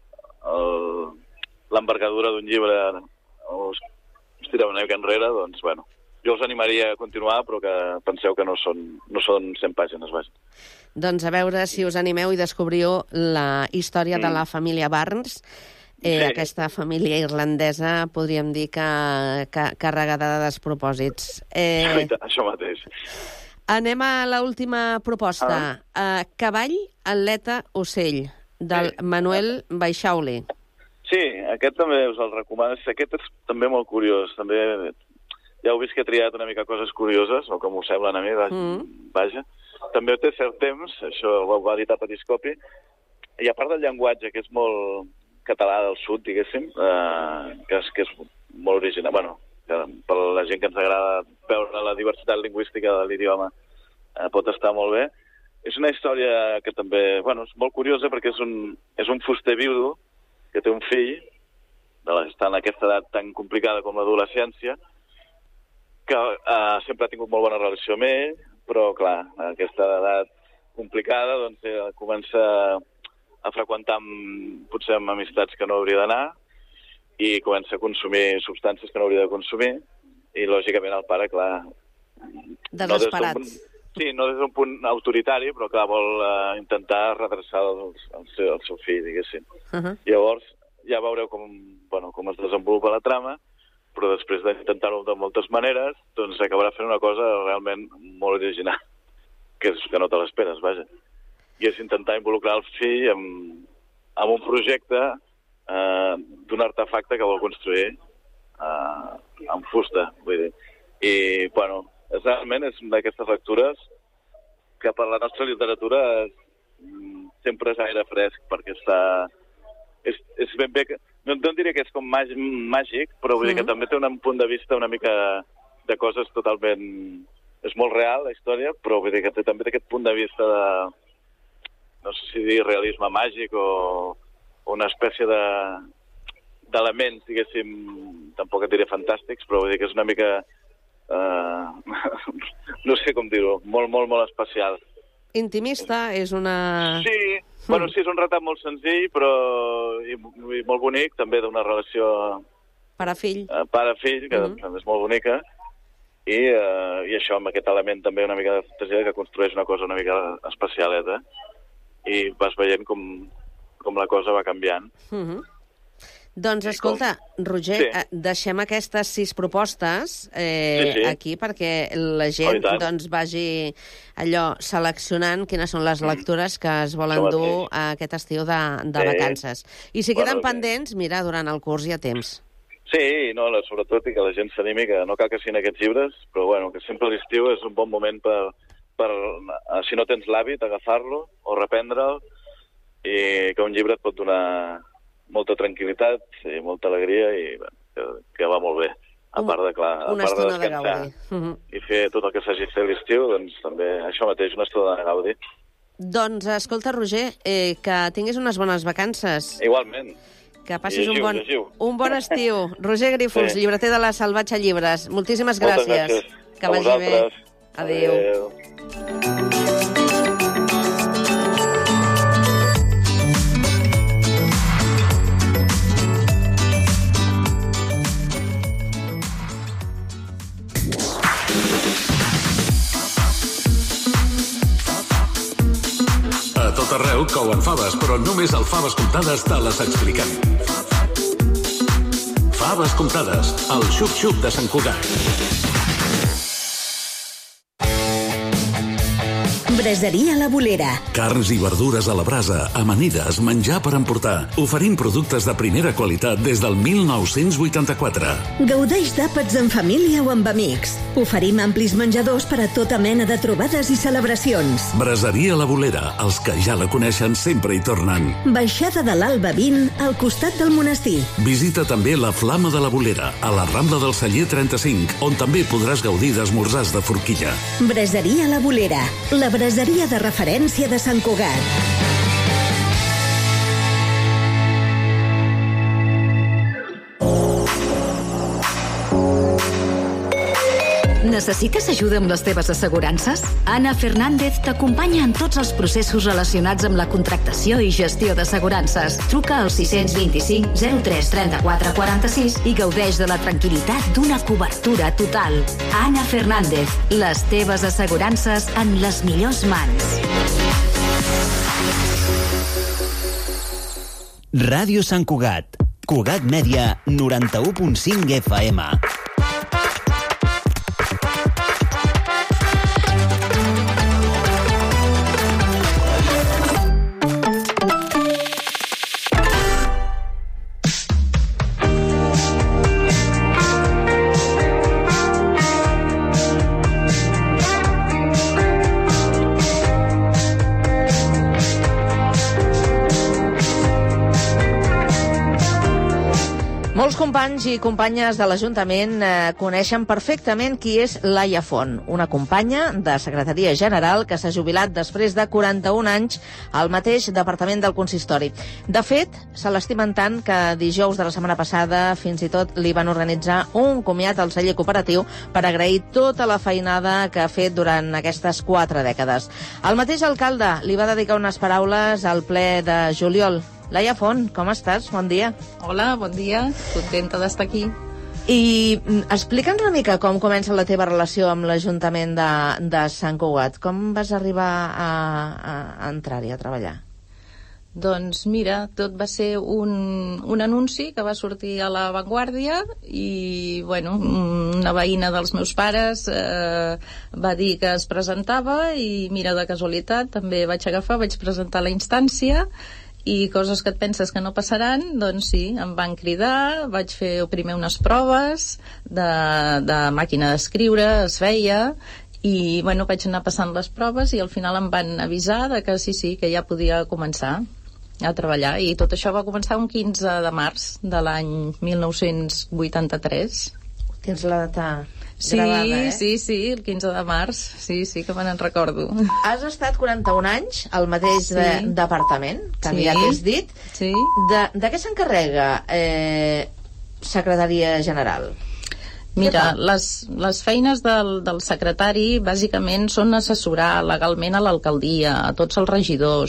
l'envergadura d'un llibre us, us tireu una mica enrere, doncs, bueno, jo us animaria a continuar, però que penseu que no són, no són cent pàgines, vaja. Doncs a veure si us animeu i descobriu la història mm. de la família Barnes. Eh, sí. Aquesta família irlandesa, podríem dir que, que carregada de despropòsits. Eh, Això mateix. Anem a l'última proposta. Ah. Uh, Cavall, atleta, ocell, del sí. Manuel Baixauli. Sí, aquest també us el recomano. Aquest és també molt curiós. També ja heu vist que he triat una mica coses curioses, o com ho semblen a mi, vaja. Mm. vaja. També té cert temps, això ho va editar Periscopi, i a part del llenguatge, que és molt català del sud, diguéssim, eh, que, és, que és molt original. Bueno, que per la gent que ens agrada veure la diversitat lingüística de l'idioma eh, pot estar molt bé. És una història que també, bueno, és molt curiosa perquè és un, és un fuster viudo que té un fill, de la, està en aquesta edat tan complicada com l'adolescència, que eh, sempre ha tingut molt bona relació amb ell, però, clar, a aquesta edat complicada, doncs, eh, comença a freqüentar amb, potser amb amistats que no hauria d'anar i comença a consumir substàncies que no hauria de consumir i, lògicament, el pare, clar... Desesperat. No des sí, no des d'un punt autoritari, però, clar, vol uh, intentar redreçar el, el, seu, el seu fill, diguéssim. Uh -huh. Llavors, ja veureu com, bueno, com es desenvolupa la trama, però després d'intentar-ho de moltes maneres, doncs acabarà fent una cosa realment molt original, que és que no te l'esperes, vaja. I és intentar involucrar el fill en, en un projecte eh, d'un artefacte que vol construir eh, amb fusta, vull dir. I, bueno, és, realment és una d'aquestes lectures que per la nostra literatura és, sempre és aire fresc, perquè està... És, és ben bé... Que, no, no diria que és com màgic, màgic però vull dir que Mm. també té un punt de vista una mica de coses totalment... És molt real, la història, però vull dir que té també té aquest punt de vista de... No sé si dir realisme màgic o una espècie de d'elements, diguéssim, tampoc et diré fantàstics, però vull dir que és una mica... Uh, no sé com dir-ho, molt, molt, molt especial. Intimista, és una... Sí, bueno, sí, és un retrat molt senzill, però i, i molt bonic, també d'una relació Pare-fill. uh, pare-fill, que Mhm. també és molt bonica, i, uh, i això, amb aquest element també una mica de fantasia que construeix una cosa una mica especialeta, i vas veient com, com la cosa va canviant. Mhm. Doncs, Sí, escolta, Roger, Sí. eh, deixem aquestes sis propostes eh, Sí, sí. aquí perquè la Oh, gent i tant. doncs, vagi allò seleccionant quines són les lectures que es volen Això dur mateix. a aquest estiu de, de Sí. vacances. I si Bueno, queden que- pendents, mira, durant el curs hi ha temps. Sí, no, la- sobretot i que la gent s'animi, que no cal que siguin aquests llibres, però bueno, que sempre l'estiu és un bon moment per, per eh, si no tens l'hàbit, agafar-lo o reprendre'l, i que un llibre et pot donar molta tranquil·litat i molta alegria i bueno, que, que va molt bé. A Un- part de, clar, a Una part de estona de descansar gaudi. Mhm. i fer tot el que s'hagi de fer a l'estiu, doncs també això mateix, una estona de gaudi. Doncs, escolta, Roger, eh, que tinguis unes bones vacances. Igualment. Que passis un Llegiu, bon, llegiu. un bon estiu. Roger Grífols, Sí. llibreter de la Salvatge Llibres. Moltíssimes Moltes gràcies. gràcies. Que A vagi bé. vosaltres. Adéu. Adéu. A tot arreu couen faves, però només al Faves Comptades te les expliquem. Faves Comptades, el xup-xup de Sant Cugat. Braseria La Bolera. Carns i verdures a la brasa, amanides, menjar per emportar. Oferim productes de primera qualitat des del mil nou-cents vuitanta-quatre. Gaudeix d'àpats en família o amb amics. Oferim amplis menjadors per a tota mena de trobades i celebracions. Braseria La Bolera, els que ja la coneixen sempre hi tornen. Baixada de l'Alba vint, al costat del monestir. Visita també la Flama de la Bolera, a la Rambla del Celler trenta-cinc, on també podràs gaudir d'esmorzars de forquilla. Braseria La Bolera, la braseria de referència de Sant Cugat. Necessites ajuda amb les teves assegurances? Anna Fernández t'acompanya en tots els processos relacionats amb la contractació i gestió d'assegurances. Truca al sis dos cinc zero tres trenta-quatre quaranta-sis i gaudeix de la tranquil·litat d'una cobertura total. Anna Fernández, les teves assegurances en les millors mans. Ràdio Sant Cugat. Cugat Mèdia, noranta-u punt cinc F M. Molts companys i companyes de l'Ajuntament eh, coneixen perfectament qui és Laia Font, una companya de Secretaria General que s'ha jubilat després de quaranta-un anys al mateix departament del consistori. De fet, se l'estimen tant que dijous de la setmana passada fins i tot li van organitzar un comiat al celler cooperatiu per agrair tota la feinada que ha fet durant aquestes quatre dècades. El mateix alcalde li va dedicar unes paraules al ple de juliol. Laia Font, com estàs? Bon dia. Hola, bon dia. Contenta d'estar aquí. I mm, explica'ns una mica com comença la teva relació amb l'Ajuntament de, de Sant Cugat. Com vas arribar a, a, a entrar-hi a treballar? Doncs mira, tot va ser un, un anunci que va sortir a La Vanguardia i, bueno, una veïna dels meus pares eh, va dir que es presentava i, mira, de casualitat, també vaig agafar, vaig presentar la instància i coses que et penses que no passaran, doncs sí, em van cridar, vaig fer primer unes proves de, de màquina d'escriure, es feia, i bueno, vaig anar passant les proves i al final em van avisar de que sí, sí, que ja podia començar. a treballar, i tot això va començar un quinze de març de l'any mil nou-cents vuitanta-tres. Tens la data sí, gravada, eh? Sí, sí, el quinze de març, sí, sí, que me n'en recordo. Has estat quaranta-un anys al mateix Sí. de, departament, que Sí. ja t'has dit. Sí. De, de què s'encarrega eh, Secretaria General? Mira, les, les feines del, del secretari bàsicament són assessorar legalment a l'alcaldia, a tots els regidors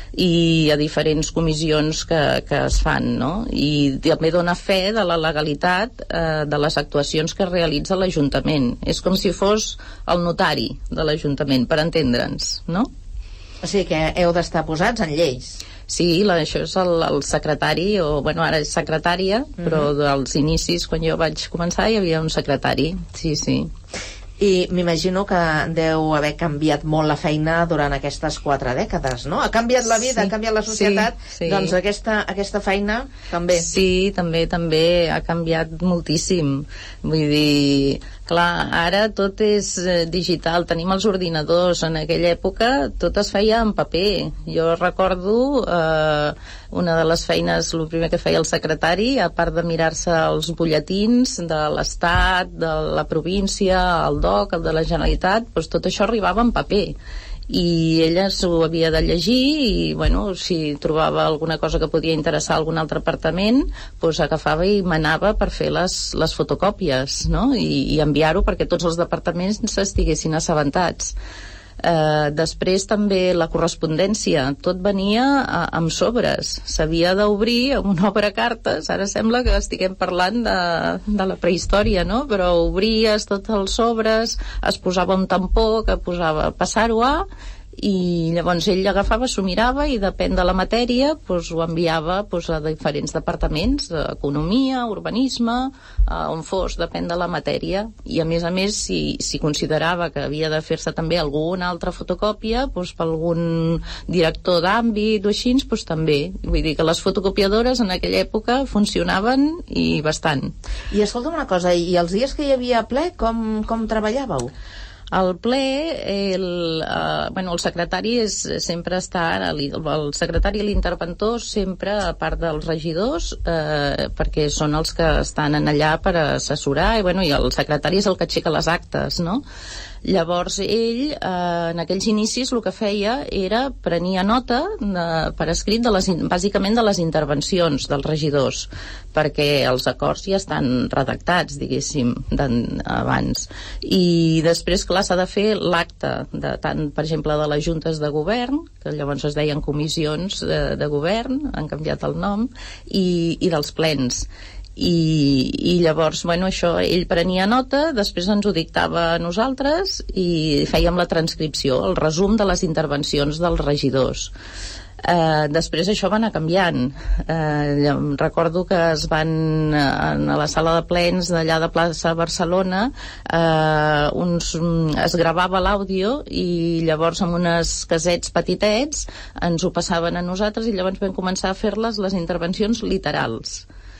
i a diferents comissions que, que es fan, no? I també dona fe de la legalitat eh, de les actuacions que realitza l'Ajuntament. És com si fos el notari de l'Ajuntament, per entendre'ns, no? O sigui que heu d'estar posats en lleis. Sí, la, això és el, el secretari, o bueno, ara és secretària, mm-hmm. però dels inicis, quan jo vaig començar, hi havia un secretari, sí, sí. I m'imagino que deu haver canviat molt la feina durant aquestes quatre dècades, no? Ha canviat la vida, sí, ha canviat la societat, sí, sí. Doncs aquesta, aquesta feina també. Sí, també, també ha canviat moltíssim. Vull dir, clar, ara tot és digital, tenim els ordinadors. En aquella època tot es feia en paper. Jo recordo eh, una de les feines, el primer que feia el secretari, a part de mirar-se els butlletins de l'Estat, de la província, el D O C, el de la Generalitat, doncs tot això arribava en paper. I ella s'ho havia de llegir i, bueno, si trobava alguna cosa que podia interessar a algun altre departament, doncs agafava i manava per fer les, les fotocòpies, no? I, i enviar-ho perquè tots els departaments s'estiguessin assabentats. Eh, després també la correspondència, tot venia a, amb sobres, s'havia d'obrir amb una obra cartes. Ara sembla que estiguem parlant de, de la prehistòria, no? Però obries tots els sobres, es posava un tampó que posava passar-ho a, i llavors ell agafava, s'ho mirava i depèn de la matèria doncs ho enviava doncs, a diferents departaments, economia, urbanisme, on fos, depèn de la matèria. I a més a més, si, si considerava que havia de fer-se també alguna altra fotocòpia doncs, per algun director d'àmbit o així, doncs també. Vull dir que les fotocopiadores en aquella època funcionaven i bastant. I escolta una cosa, i els dies que hi havia ple, com, com treballàveu? El ple, el, eh, bueno, el secretari és, sempre està, el, el secretari i l'interventor sempre, a part dels regidors, eh, perquè són els que estan en allà per assessorar, i, bueno, i el secretari és el que aixeca les actes, no? Llavors ell, eh, en aquells inicis, el que feia era prenia nota de, per escrit de les, bàsicament de les intervencions dels regidors, perquè els acords ja estan redactats, diguéssim, abans. I després, clar, s'ha de fer l'acte, de, tant, per exemple, de les juntes de govern, que llavors es deien comissions de, de govern, han canviat el nom, i, i dels plens. I, i llavors, bueno, això ell prenia nota, després ens ho dictava a nosaltres i fèiem la transcripció, el resum de les intervencions dels regidors. Eh, després això va anar canviant. Eh, recordo que es van a la sala de plens d'allà de plaça Barcelona, eh, uns, es gravava l'àudio i llavors amb unes casets petitets ens ho passaven a nosaltres i llavors vam començar a fer-les les intervencions literals.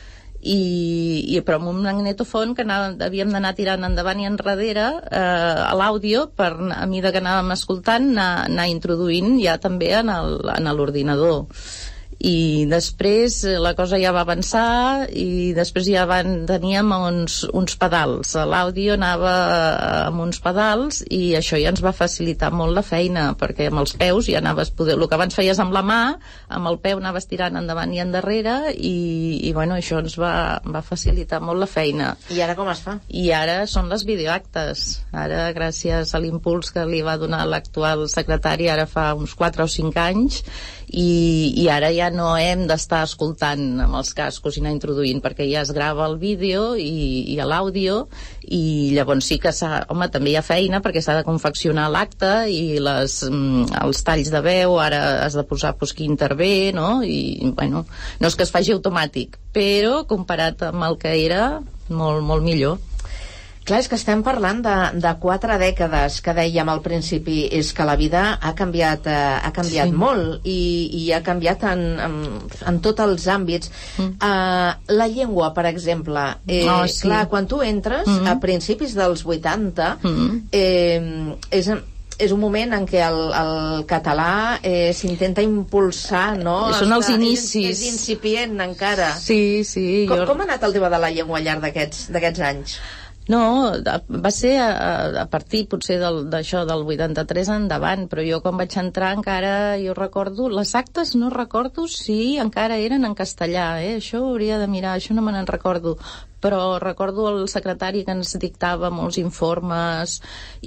I, i però amb un magnetofon que anava, havíem d'anar tirant endavant i enrere eh, a l'àudio per, a mesura que anàvem escoltant, anar, anar introduint ja també en l'ordinador. I després la cosa ja va avançar i després ja van, teníem uns, uns pedals. L'àudio anava amb uns pedals i això ja ens va facilitar molt la feina, perquè amb els peus ja anaves poder, el que abans feies amb la mà, amb el peu anaves tirant endavant i endarrere i, i bueno, això ens va, va facilitar molt la feina. I ara com es fa? I ara són les videoactes. Ara, gràcies a l'impuls que li va donar l'actual secretari ara fa uns quatre o cinc anys, i, i ara ja no hem d'estar escoltant amb els cascos i anar introduint, perquè ja es grava el vídeo i, i l'àudio, i llavors sí que s'ha, home, també hi ha feina perquè s'ha de confeccionar l'acte i les, els talls de veu, ara has de posar pues, qui intervé, no? I bueno, no és que es faci automàtic, però comparat amb el que era, molt, molt millor. Clar, és que estem parlant de, de quatre dècades, que dèiem al principi, és que la vida ha canviat, eh, ha canviat sí. molt i, i ha canviat en, en, en tots els àmbits. Mm. Uh, la llengua, per exemple, eh, oh, sí. clar, quan tu entres mm. a principis dels vuitanta, mm. eh, és, és un moment en què el, el català eh, s'intenta impulsar, no? Són els Està, inicis. És, és incipient encara. Sí, sí. Com, jo... com ha anat el tema de la llengua al llarg d'aquests d'aquests anys? No, va ser a, a partir potser del, d'això del vuitanta-tres endavant, però jo quan vaig entrar encara, jo recordo, les actes no recordo si encara eren en castellà, eh? Això hauria de mirar, això no me n'en recordo, però recordo el secretari que ens dictava molts informes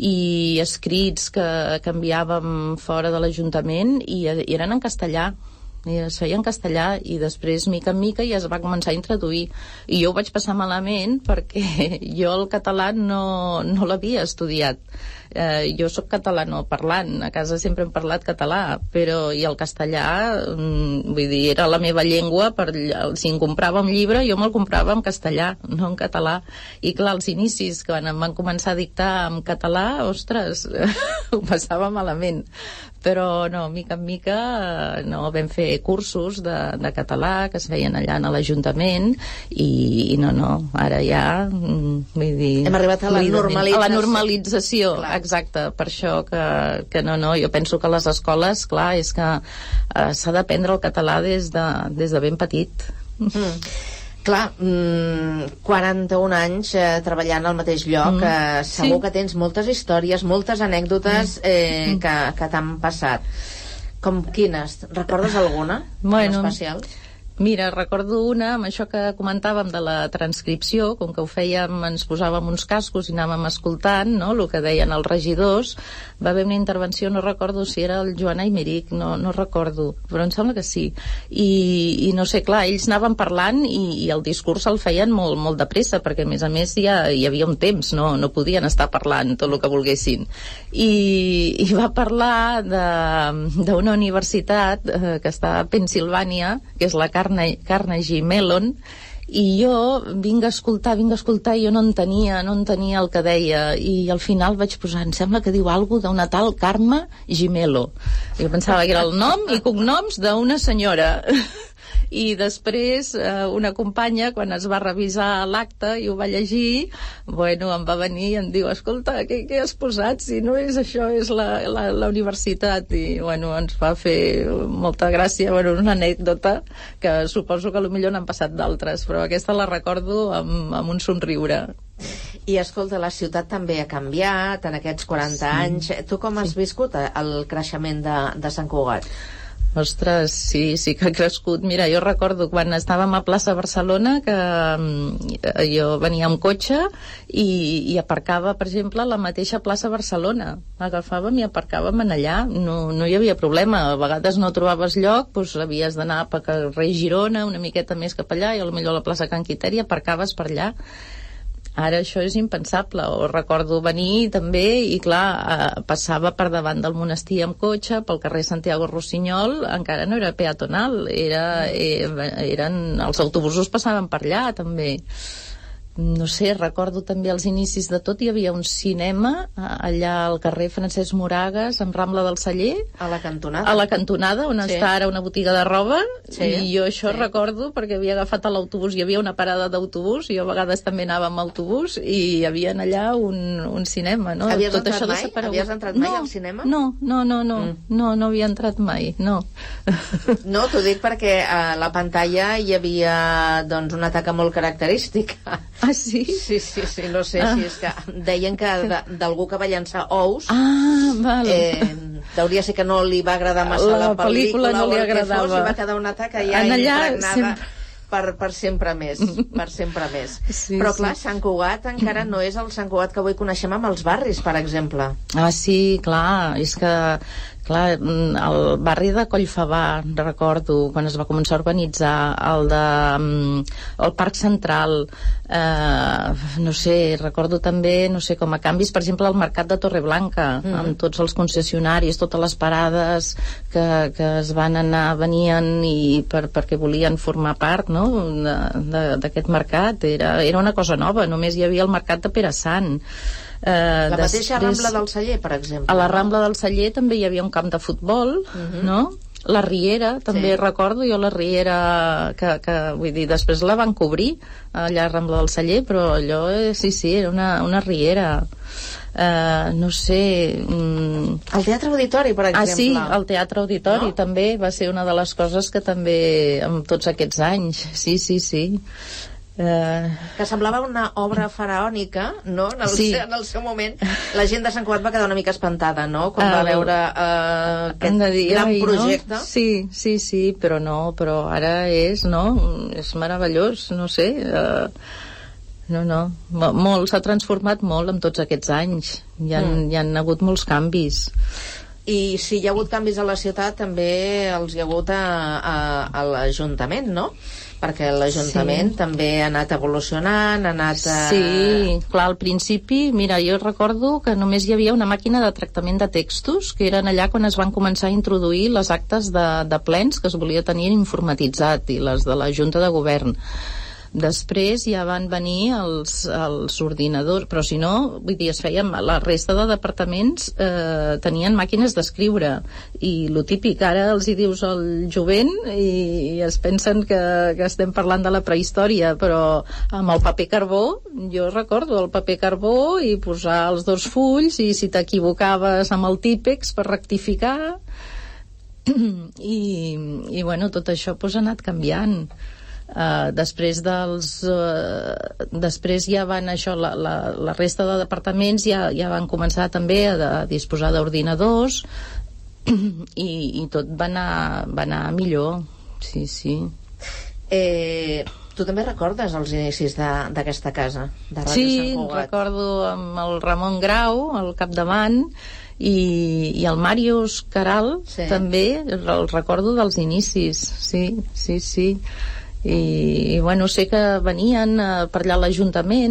i escrits que, que enviàvem fora de l'Ajuntament i, i eren en castellà. I es feia en castellà i després, mica en mica, ja es va començar a introduir. I jo ho vaig passar malament perquè jo el català no, no l'havia estudiat. Eh, jo sóc catalanoparlant, a casa sempre hem parlat català, però i el castellà, mm, vull dir, era la meva llengua, per, si em comprava un llibre, jo me'l comprava en castellà, no en català. I clar, els inicis, quan em van començar a dictar en català, ostres, ho passava malament. Però no, mica en mica no, vam fer cursos de, de català que es feien allà a l'Ajuntament i, i no, no, ara ja vull dir... Hem arribat a la normalització. A la normalització, clar. Exacte, per això que, que no, no, jo penso que a les escoles, clar, és que eh, s'ha d'aprendre el català des de, des de ben petit. Mm. Clar, mm, quaranta-un anys eh, treballant al mateix lloc, mm. eh, segur sí. que tens moltes històries, moltes anècdotes eh, mm. que, que t'han passat. Com quines? Recordes alguna? Bueno, especial? Mira, recordo una, amb això que comentàvem de la transcripció, com que ho fèiem, ens posàvem uns cascos i anàvem escoltant, no?, el que deien els regidors. Va haver una intervenció, no recordo si era el Joan Aymeric, no, no recordo, però em sembla que sí. I, i no sé, clar, ells anaven parlant i, i el discurs el feien molt, molt de pressa, perquè a més a més ja hi havia un temps, no, no podien estar parlant tot el que volguessin. I, i va parlar d'una universitat eh, que està a Pensilvània, que és la Carnegie Mellon, i jo vinc a escoltar, vinc a escoltar i jo no entenia, no entenia el que deia i al final vaig posar, em sembla que diu alguna cosa d'una tal Carme Gimello. Jo pensava que era el nom i cognoms d'una senyora. I després eh, una companya, quan es va revisar l'acte i ho va llegir, bueno, em va venir i em diu, escolta, què, què has posat? Si no és això, és la, la, la universitat. I bueno, ens va fer molta gràcia, bueno, una anècdota que suposo que potser n'han passat d'altres, però aquesta la recordo amb, amb un somriure. I escolta, la ciutat també ha canviat en aquests quaranta sí. anys. Tu com has sí. viscut el creixement de, de Sant Cugat? Ostres, sí, sí que ha crescut. Mira, jo recordo quan estàvem a plaça Barcelona que eh, jo venia amb cotxe i, i aparcava, per exemple, a la mateixa plaça Barcelona. Agafàvem i aparcàvem en allà. No, no hi havia problema. A vegades no trobaves lloc, doncs havies d'anar per carrer Girona, una miqueta més cap allà, i potser a la plaça Can Quiteri aparcaves per allà. Ara això és impensable. O recordo venir també i clar, eh, passava per davant del monestir amb cotxe pel carrer Santiago Rossinyol, encara no era peatonal, era, eh, eren, els autobusos passaven per allà també. No sé, recordo també els inicis de tot, hi havia un cinema allà al carrer Francesc Moragas, amb Rambla del Celler. A la cantonada. A la cantonada, on sí. està ara una botiga de roba, sí. i jo això sí. recordo perquè havia agafat l'autobús, hi havia una parada d'autobús, i jo a vegades també anava amb autobús, i hi havia allà un, un cinema, no? Havies tot entrat això mai? Havies entrat mai no, al cinema? No, no, no, no, mm. no, no havia entrat mai, no. No, t'ho dic perquè a la pantalla hi havia doncs una taca molt característica. Ah, sí? Sí, sí, sí, no sé ah. si és que deien que d'algú que va llançar ous, ah, val. eh, hauria ser que no li va agradar massa la, la pel·lícula, no li agradava. Fos, i va quedar una taca ja en allà impregnada sempre... per, per sempre més, per sempre més. Sí, però clar, sí. Sant Cugat encara no és el Sant Cugat que avui coneixem amb els barris, per exemple. Ah, sí, clar, és que clar, el barri de Collfabà, recordo, quan es va començar a urbanitzar, el de el Parc Central, eh, no sé, recordo també, no sé, com a canvis, per exemple, el Mercat de Torreblanca, mm. amb tots els concessionaris, totes les parades que, que es van anar, venien i per, perquè volien formar part, no?, d'aquest mercat. Era, era una cosa nova, només hi havia el Mercat de Pere Sant. Eh, la mateixa després, Rambla del Celler, per exemple. A la Rambla del Celler també hi havia un camp de futbol, uh-huh. no? La Riera, també sí. recordo jo la Riera, que, que vull dir, després la van cobrir allà a Rambla del Celler, però allò, sí, sí, era una, una riera. Uh, no sé... Um... El Teatre Auditori, per exemple. Ah, sí, el Teatre Auditori, no? També va ser una de les coses que també, amb tots aquests anys, sí, sí, sí. Uh... Que semblava una obra faraònica, no? En el, sí. en el seu moment, la gent de Sant Cugat va quedar una mica espantada, no? Quan uh, va veure uh, aquest dir, gran ai, projecte. No? Sí, sí, sí, però no, però ara és, no? És meravellós, no sé... Uh... No, no, molt, s'ha transformat molt en tots aquests anys. Hi ha, mm. hi ha hagut molts canvis. I si hi ha hagut canvis a la ciutat, també els hi ha hagut a, a, a l'Ajuntament, no? Perquè l'Ajuntament sí. també ha anat evolucionant, ha anat... A... Sí, clar, al principi, mira, jo recordo que només hi havia una màquina de tractament de textos, que eren allà quan es van començar a introduir les actes de, de plens que es volia tenir informatitzat, i les de la Junta de Govern. Després ja van venir els, els ordinadors, però si no, vull dir, es feien, la resta de departaments eh, tenien màquines d'escriure, i lo típic, ara els hi dius al jovent i, i es pensen que, que estem parlant de la prehistòria, però amb el paper carbó, jo recordo el paper carbó i posar els dos fulls, i si t'equivocaves amb el típex per rectificar, i, i bueno, tot això pues, ha anat canviant. Uh, després dels uh, després ja van això, la, la, la resta de departaments ja, ja van començar també a, a disposar d'ordinadors i, i tot va anar, va anar millor, sí, sí. Eh, tu també recordes els inicis d'aquesta casa de Ràdio sí, Sant Cugat? Recordo amb el Ramon Grau al capdavant, i, i el Màrius Caral sí. també, el recordo dels inicis, sí, sí, sí. I, i bueno, sé que venien uh, per allà a l'Ajuntament,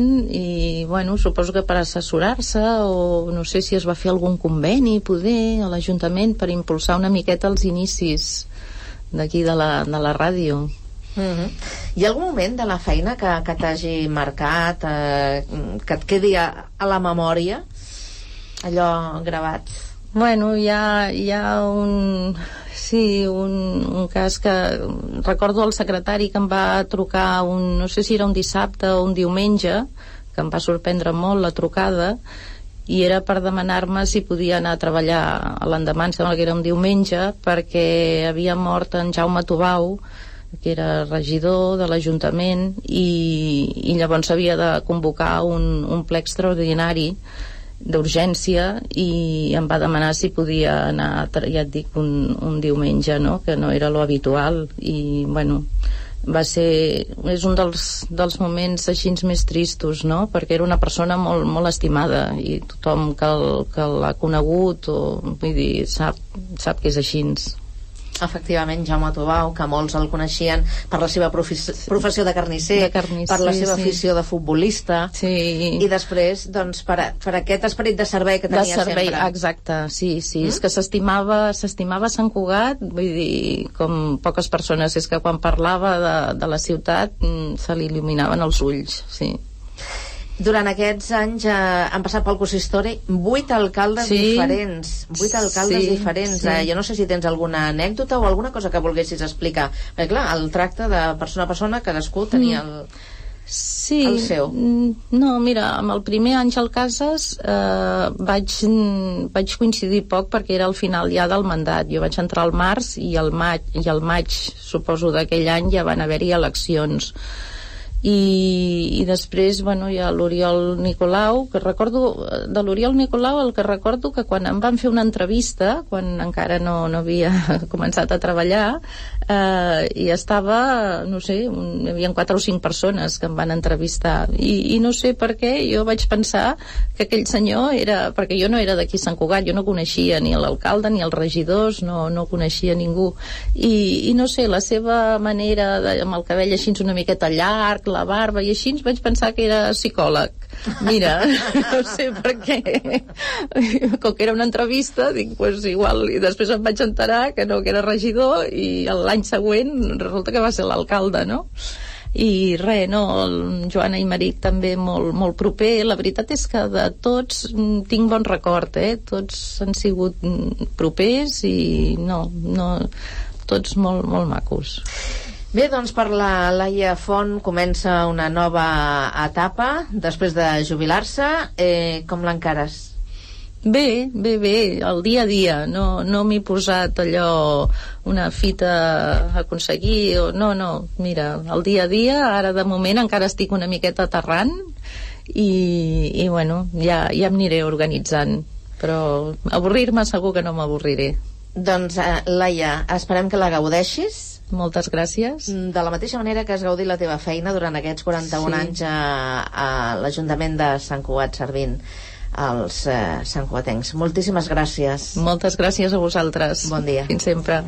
i bueno, suposo que per assessorar-se, o no sé si es va fer algun conveni poder a l'Ajuntament per impulsar una miqueta els inicis d'aquí de la, de la ràdio. Mm-hmm. Hi ha algun moment de la feina que, que t'hagi marcat, eh, que et quedi a, a la memòria allò gravat? Bueno, hi ha, hi ha un... Sí, un, un cas que recordo el secretari que em va trucar un, no sé si era un dissabte o un diumenge, que em va sorprendre molt la trucada, i era per demanar-me si podia anar a treballar a l'endemà, em sembla que era un diumenge, perquè havia mort en Jaume Tubau, que era regidor de l'Ajuntament, i, i llavors havia de convocar un, un ple extraordinari d'urgència, i em va demanar si podia anar, ja et dic, un, un diumenge, no? Que no era lo habitual, i bueno, va ser, és un dels, dels moments així més tristos, no? Perquè era una persona molt, molt estimada, i tothom que, el, que l'ha conegut, o, vull dir, sap, sap que és així. Efectivament, Jaume Tubau, que molts el coneixien per la seva professió de carnisser, de carnisser per la seva sí. afició de futbolista, sí. i després doncs, per, per aquest esperit de servei que tenia de servei, sempre. Exacte, sí, sí. Mm? És que s'estimava s'estimava Sant Cugat, vull dir, com poques persones, és que quan parlava de, de la ciutat se li il·luminaven els ulls, sí. Durant aquests anys eh, han passat pel consistori vuit alcaldes sí. diferents. Vuit alcaldes sí, diferents. Sí. Eh, jo no sé si tens alguna anècdota o alguna cosa que volguessis explicar. Perquè, clar, el tracte de persona a persona, cadascú tenia el, sí. el seu. No, mira, amb el primer Àngel Casas eh, vaig, vaig coincidir poc perquè era al final ja del mandat. Jo vaig entrar al març i al maig, i al maig suposo, d'aquell any ja van haver-hi eleccions. I, i després, bueno, hi ha l'Oriol Nicolau, que recordo, de l'Oriol Nicolau el que recordo que quan em van fer una entrevista, quan encara no, no havia començat a treballar, eh, i estava, no sé, un, hi havia quatre o cinc persones que em van entrevistar, i, i no sé per què, jo vaig pensar que aquell senyor era, perquè jo no era d'aquí Sant Cugat, jo no coneixia ni l'alcalde ni els regidors, no, no coneixia ningú, i, i no sé, la seva manera de, amb el cabell així una miqueta llarg, la barba i així, vaig pensar que era psicòleg. Mira, no sé per què. Com que era una entrevista, dic, pues igual, i després em vaig enterar que no, que era regidor, i l'any següent resulta que va ser l'alcalde, no? I res, no, el Joan Aymeric també molt, molt proper. La veritat és que de tots tinc bon record, eh? Tots han sigut propers i no, no, tots molt, molt macos. Bé, doncs per la Laia Font comença una nova etapa després de jubilar-se. Eh, com l'encares? Bé, bé, bé, el dia a dia. No, no m'he posat allò, una fita a aconseguir, o, no, no, mira, el dia a dia, ara de moment encara estic una miqueta aterrant i, i bueno, ja, ja em aniré organitzant. Però avorrir-me segur que no m'avorriré. Doncs, eh, Laia, esperem que la gaudeixis. Moltes gràcies. De la mateixa manera que has gaudit la teva feina durant aquests quaranta-un sí. anys a, a l'Ajuntament de Sant Cugat servint als eh, santcugatencs. Moltíssimes gràcies. Moltes gràcies a vosaltres. Bon dia. Fins sempre.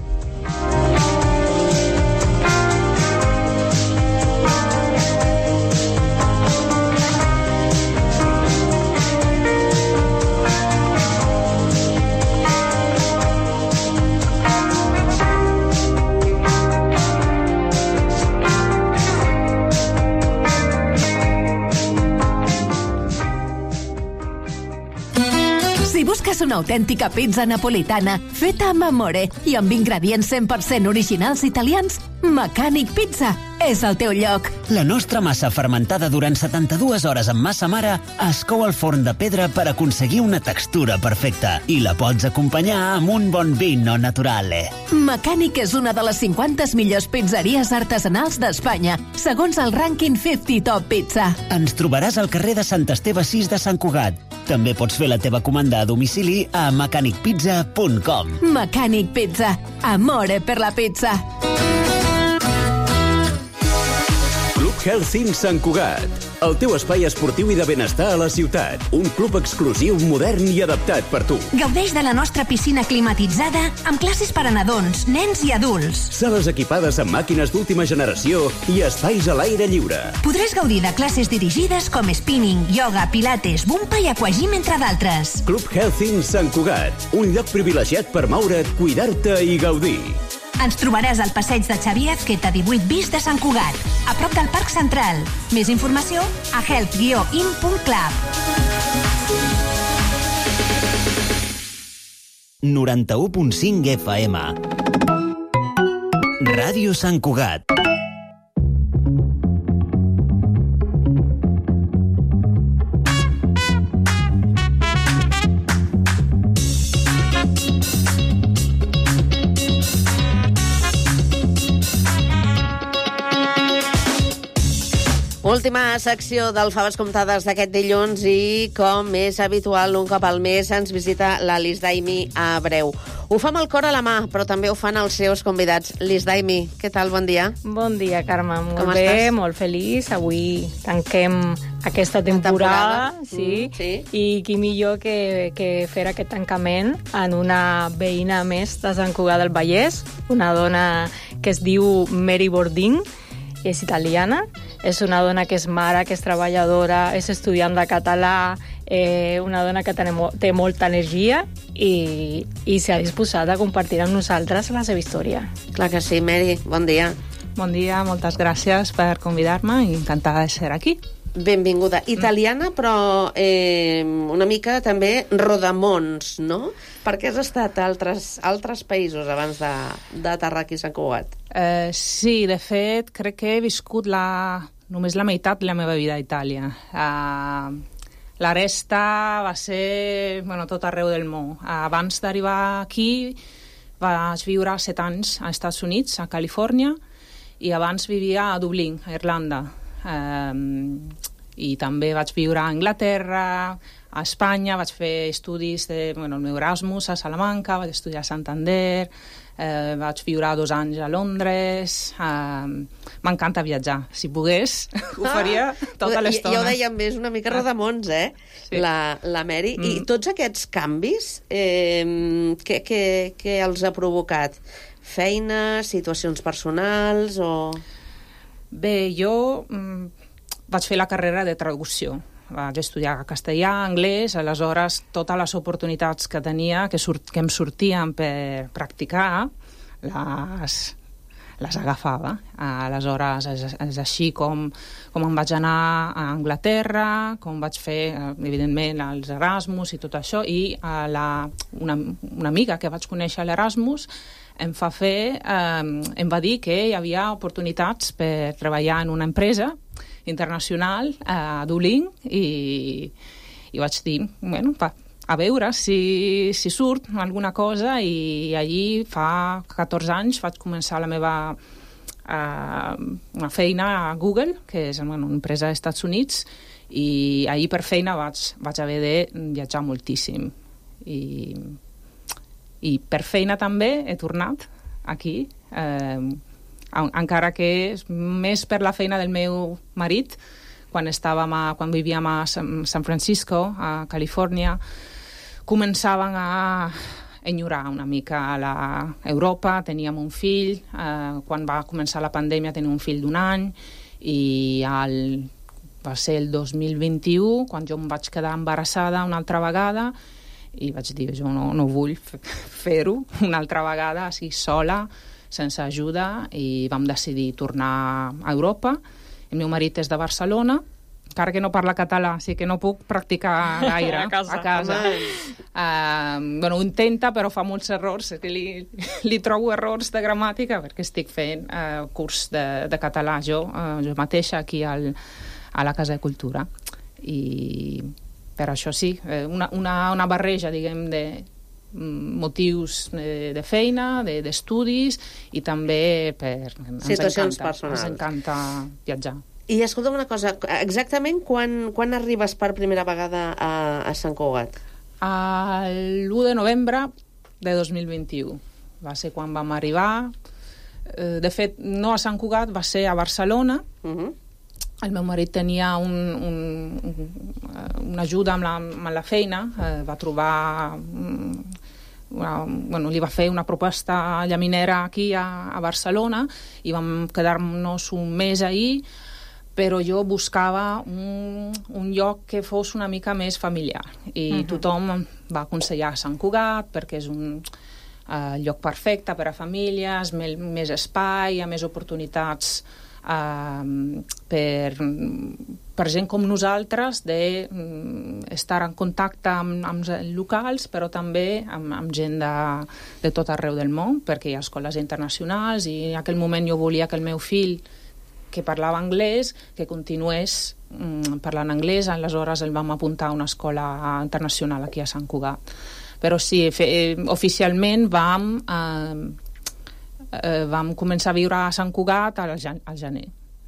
És una autèntica pizza napolitana feta amb amore i amb ingredients cent per cent originals italians, Mecànic Pizza és el teu lloc. La nostra massa fermentada durant setanta-dues hores amb massa mare es cou al forn de pedra per aconseguir una textura perfecta i la pots acompanyar amb un bon vino naturale. Mecànic és una de les cinquanta millors pizzeries artesanals d'Espanya, segons el rànquing cinquanta Top Pizza. Ens trobaràs al carrer de Sant Esteve sis de Sant Cugat. També pots fer la teva comanda a domicili a mecànic pizza punt com. Mecànic Pizza. Amore per la pizza. Club Health Sant Cugat, el teu espai esportiu i de benestar a la ciutat. Un club exclusiu, modern i adaptat per tu. Gaudeix de la nostra piscina climatitzada amb classes per a nadons, nens i adults. Sales equipades amb màquines d'última generació i espais a l'aire lliure. Podràs gaudir de classes dirigides com spinning, yoga, pilates, bumpa i aquagym, entre d'altres. Club Health Sant Cugat, un lloc privilegiat per moure't, cuidar-te i gaudir. Ens trobaràs al passeig de Xavier Azqueta divuit bis de Sant Cugat, a prop del Parc Central. Més informació a health guió in punt club. noranta-u punt cinc F M. Ràdio Sant Cugat. Última secció del Faves Comptades d'aquest dilluns i, com és habitual, un cop al mes ens visita la Liz Daimi a Breu. Ho fa amb el cor a la mà, però també ho fan els seus convidats. Liz Daimi, què tal? Bon dia. Bon dia, Carme. Molt com bé, estàs? molt feliç. Avui tanquem aquesta temporada, temporada. Sí, Mm, sí. I qui millor que, que fer aquest tancament en una veïna més de Sant Cugat del Vallès, una dona que es diu Mary Bordin, és italiana, és una dona que és mare, que és treballadora, és estudiant de català, eh, una dona que té, té molta energia i, i s'ha disposat a compartir amb nosaltres la seva història. Clar que sí, Mary, bon dia. Bon dia, moltes gràcies per convidar-me i encantada de ser aquí. Benvinguda. Italiana, però eh, una mica també rodamons, no? Per què has estat a altres, altres països abans d'aterrar aquí a Sant Cugat? Eh, sí, de fet, crec que he viscut la, només la meitat de la meva vida a Itàlia. Uh, la resta va ser bueno, tot arreu del món. Uh, abans d'arribar aquí vaig viure set anys als Estats Units, a Califòrnia, i abans vivia a Dublín, a Irlanda. Um, i també vaig viure a Anglaterra, a Espanya, vaig fer estudis de, bueno, el meu Erasmus a Salamanca, vaig estudiar a Santander, eh, vaig viure dos anys a Londres, eh, m'encanta viatjar, si pogués ho faria tota l'estona. Ja ho dèiem, és una mica rodamons, eh? Sí. La, la Mary. Mm. I tots aquests canvis, eh, què, què, què els ha provocat? Feina, situacions personals o... Bé, jo mm, vaig fer la carrera de traducció. Vaig estudiar castellà, anglès, aleshores totes les oportunitats que tenia, que, surt, que em sortien per practicar, les, les agafava. Aleshores és, és així com, com em vaig anar a Anglaterra, com vaig fer, evidentment, els Erasmus i tot això, i a la, una, una amiga que vaig conèixer a l'Erasmus em fa fer, eh, em va dir que hi havia oportunitats per treballar en una empresa internacional a Dublín i, i vaig dir, bueno, va, a veure si, si surt alguna cosa, i allí fa catorze anys vaig començar la meva uh, una feina a Google, que és bueno, una empresa als Estats Units, i ahir per feina vaig, vaig haver de viatjar moltíssim. I, i per feina també he tornat aquí, eh, encara que és més per la feina del meu marit, quan estàvem a, quan vivíem a San Francisco, a Califòrnia, començaven a enyorar una mica a l'Europa, teníem un fill, eh, quan va començar la pandèmia teníem un fill d'un any, i el, va ser el dos mil vint-i-u, quan jo em vaig quedar embarassada una altra vegada, i vaig dir, jo no, no vull fer-ho una altra vegada, així sola, sense ajuda, i vam decidir tornar a Europa. El meu marit és de Barcelona, encara que no parla català, així que no puc practicar gaire a casa. A casa. Uh, bueno, ho intenta, però fa molts errors, que li, li trobo errors de gramàtica, perquè estic fent uh, curs de, de català jo, uh, jo mateixa aquí al, a la Casa de Cultura. I per això sí, una, una, una barreja, diguem, de motius de, de feina, de, d'estudis, i també per... Situacions encanta, personals. Ens encanta viatjar. I escolta'm una cosa, exactament quan, quan arribes per primera vegada a, a Sant Cugat? L'u de novembre de dos mil vint-i-u. Va ser quan vam arribar. De fet, no a Sant Cugat, va ser a Barcelona. Uh-huh. El meu marit tenia un, un, una ajuda amb la, amb la feina, eh, va trobar... Una, bueno, li va fer una proposta llaminera aquí a, a Barcelona, i vam quedar-nos un mes ahir, però jo buscava un, un lloc que fos una mica més familiar, i uh-huh. tothom va aconsellar Sant Cugat perquè és un uh, lloc perfecte per a famílies, més, més espai, hi ha més oportunitats Uh, per, per gent com nosaltres d'estar en contacte amb, amb locals, però també amb, amb gent de, de tot arreu del món, perquè hi ha escoles internacionals, i en aquell moment jo volia que el meu fill, que parlava anglès, que continués um, parlant anglès. Aleshores el vam apuntar a una escola internacional aquí a Sant Cugat. Però sí, fe, oficialment vam... Uh, Eh, vam començar a viure a Sant Cugat al, gen al gener.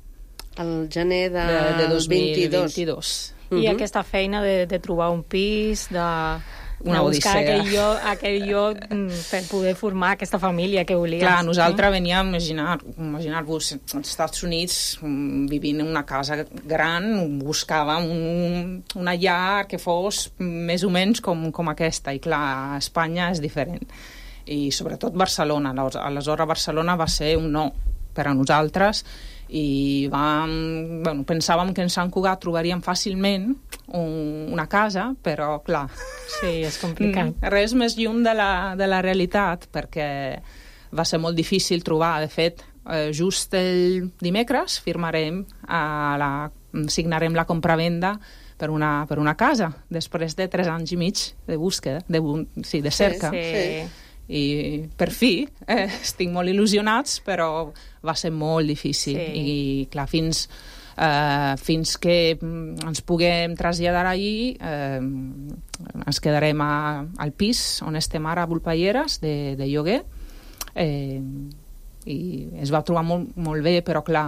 Al gener de, de, de dos mil vint-i-dos. vint-i-dos. I uh-huh. aquesta feina de, de trobar un pis, de, una de buscar odissea. aquell lloc, aquell lloc per poder formar aquesta família que volies. Clar, nosaltres no? veníem a imaginar, imaginar-vos als Estats Units vivint en una casa gran, buscàvem un, una llar que fos més o menys com, com aquesta, i clar, a Espanya és diferent. I sobretot Barcelona. Aleshores Barcelona va ser un no per a nosaltres, i vam, bueno, pensàvem que en Sant Cugat trobaríem fàcilment un, una casa, però clar, sí, és complicat. Res més lluny de la, de la realitat, perquè va ser molt difícil trobar. De fet, eh, just el dimecres firmarem a la, signarem la compravenda per una, per una casa, després de tres anys i mig de búsqueda, de, sí, de cerca. Sí, sí. I per fi eh, estic molt il·lusionats, però va ser molt difícil. Sí. I clar, fins, eh, fins que ens puguem traslladar allí, eh, ens quedarem a, al pis on estem ara a Volpelleres, de, de lloguer, eh, i es va trobar molt, molt bé, però clar,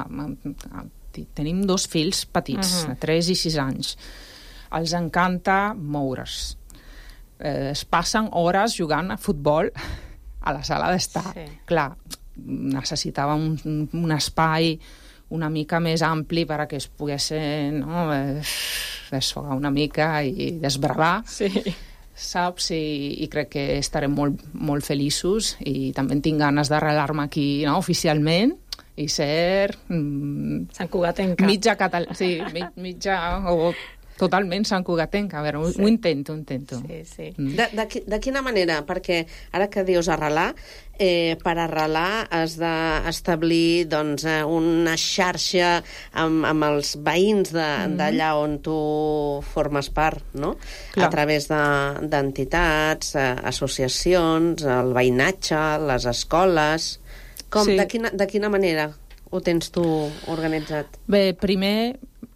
tenim dos fills petits, uh-huh. de tres i sis anys. Els encanta moure's. Eh, es passen hores jugant a futbol a la sala d'estar. Sí. Clar, necessitava un, un espai una mica més ampli per a que es poguessin, no, eh, desfogar una mica i desbravar. Sí. Saps? I, i crec que estarem molt, molt feliços, i també tinc ganes d'arrelar-me aquí, no, oficialment, i ser... Mm, Sant Cugatenca. Mitja català, sí, mitja... O, totalment Sant Cugatenca. A veure, ho, sí. ho intento, ho intento. Sí, sí. Mm. De, de, de quina manera? Perquè ara que dius arrelar, eh, per arrelar has d'establir doncs, una xarxa amb, amb els veïns d'allà mm. on tu formes part, no? Clar. A través d'entitats, de, associacions, el veïnatge, les escoles... Com, sí. de, quina, de quina manera ho tens tu organitzat? Bé, primer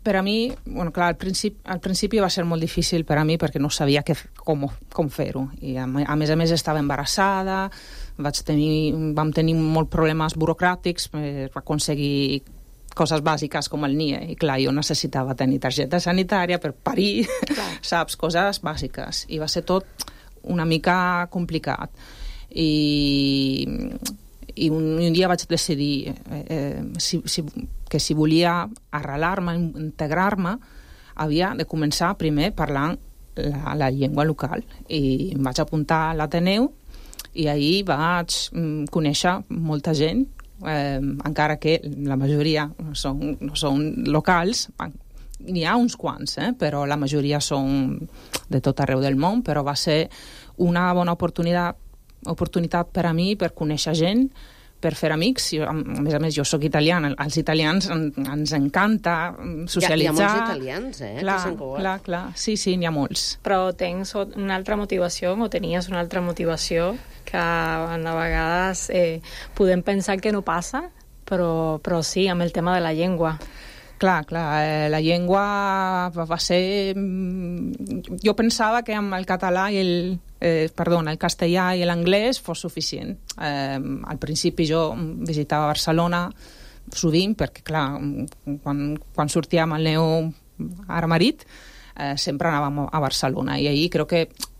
per a mi, bueno, clar, al principi, al principi va ser molt difícil per a mi perquè no sabia que, com, com fer-ho. I a, a més a més estava embarassada, vaig tenir, vam tenir molts problemes burocràtics per aconseguir coses bàsiques com el N I E. I clar, jo necessitava tenir targeta sanitària per parir, saps? Coses bàsiques. I va ser tot una mica complicat. I... i un, un dia vaig decidir eh, si, si, que si volia arrelar-me, integrar-me, havia de començar primer parlant la, la llengua local. I em vaig apuntar a l'Ateneu i ahir vaig mm, conèixer molta gent, eh, encara que la majoria no són, no són locals, n'hi ha uns quants, eh, però la majoria són de tot arreu del món, però va ser una bona oportunitat oportunitat per a mi, per conèixer gent, per fer amics. Jo, a més a més, jo sóc italiana. Els italians en, ens encanta socialitzar. Hi ha, hi ha molts italians, eh? Clar, clar, clar. Sí, sí, n'hi ha molts. Però tens una altra motivació, o tenies una altra motivació, que a vegades eh, podem pensar que no passa, però, però sí, amb el tema de la llengua. Clar, clar, eh, la llengua va ser... Jo pensava que amb el català i el... Eh, perdona, el castellà i l'anglès fos suficient. Eh, al principi jo visitava Barcelona sovint, perquè, clar, quan, quan sortia amb el meu ara marit, eh, sempre anàvem a Barcelona. I ahir crec que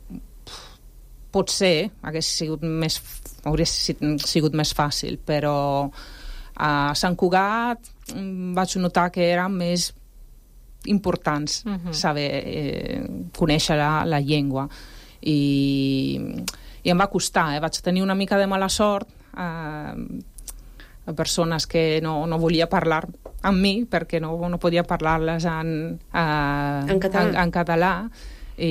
potser hagués sigut més, hauria sigut més fàcil, però a Sant Cugat vaig notar que eren més importants uh-huh. saber eh, conèixer la, la llengua. I, i em va costar, eh? Vaig tenir una mica de mala sort eh, a persones que no, no volia parlar amb mi perquè no, no podia parlar-les en, eh, en català, en, en català. I,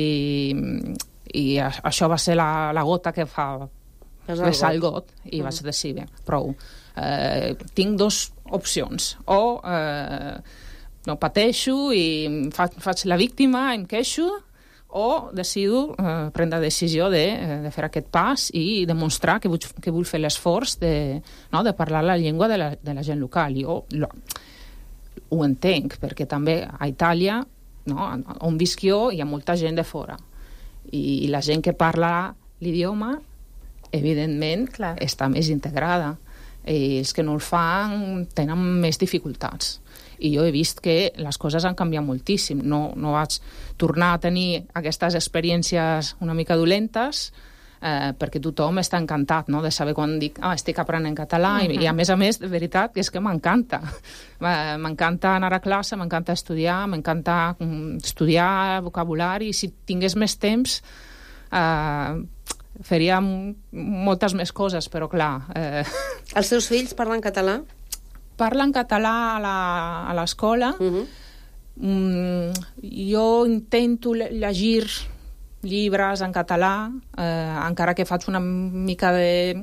i això va ser la, la gota que fa vessar el got i uh-huh. vaig decidir, prou. Eh, tinc dos opcions, o eh, no pateixo i fa, faig la víctima, em queixo, o decido eh, prendre la decisió de, de fer aquest pas i demostrar que vull, que vull fer l'esforç de, no, de parlar la llengua de la, de la gent local. Jo lo, ho entenc, perquè també a Itàlia, no, on visc jo, hi ha molta gent de fora. I, i la gent que parla l'idioma, evidentment, Clar. està més integrada. I els que no el fan tenen més dificultats. I jo he vist que les coses han canviat moltíssim. No, no vaig tornar a tenir aquestes experiències una mica dolentes, eh, perquè tothom està encantat, no?, de saber quan dic ah, estic aprenent català, uh-huh. i, i a més a més, de veritat, és que m'encanta. M'encanta anar a classe, m'encanta estudiar, m'encanta estudiar vocabulari, i si tingués més temps eh, faria moltes més coses, però clar... Eh... Els teus fills parlen català? Parlen català a l'escola. Uh-huh. mm, jo intento llegir llibres en català, eh, encara que faig una mica de,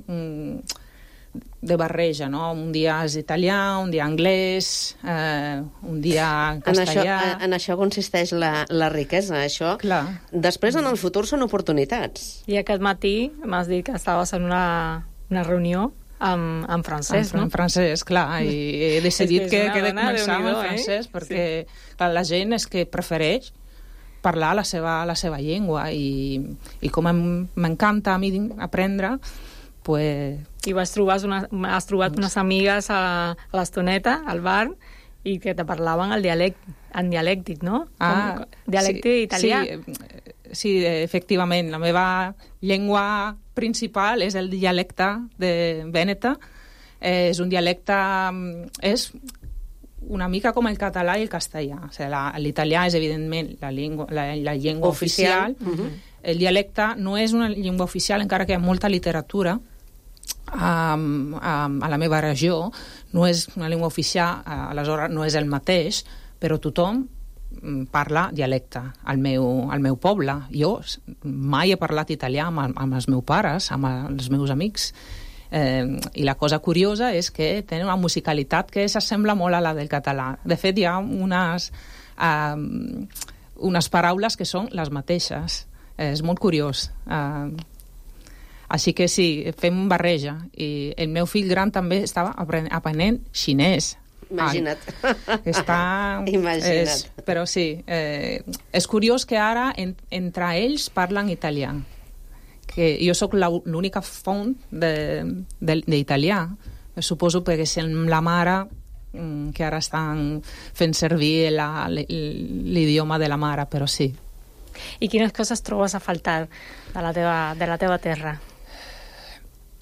de barreja, no? Un dia és italià, un dia anglès, eh, un dia castellà... En això, en això consisteix la, la riquesa, això. Clar. Després, en el futur, són oportunitats. I aquest matí m'has dit que estaves en una, una reunió en, en francès, en, no? En francès, clar, i he decidit que, que he de començar amb en francès, eh? perquè sí. clar, la gent és que prefereix parlar la seva, la seva llengua, i, i com m'encanta a mi aprendre, pues... I vas trobar una, has trobat unes amigues a, a l'estoneta, al bar, i que te parlaven el dialect, en dialèctic, no? Ah, Com, dialecte sí, italià. Sí, sí, efectivament, la meva llengua principal és el dialecte de Vèneta. Eh, és un dialecte... És una mica com el català i el castellà. O sigui, la, l'italià és, evidentment, la llengua, la, la llengua oficial. oficial. Uh-huh. El dialecte no és una llengua oficial, encara que hi ha molta literatura um, um, a la meva regió. No és una llengua oficial, uh, aleshores no és el mateix, però tothom parla dialecte al meu, al meu poble. Jo mai he parlat italià amb, amb els meus pares, amb els meus amics, eh, i la cosa curiosa és que tenen una musicalitat que s'assembla molt a la del català. De fet, hi ha unes, eh, unes paraules que són les mateixes. Eh, és molt curiós. Eh, així que sí, fem barreja. I el meu fill gran també estava aprenent, aprenent xinès. Imagina't. Està... Imagina't. És, però sí, eh, és curiós que ara en, entre ells parlen italià. Que jo sóc l'única font d'italià. Suposo perquè és la mare que ara estan fent servir la, l'idioma de la mare, però sí. I quines coses trobes a faltar de la teva, de la teva terra?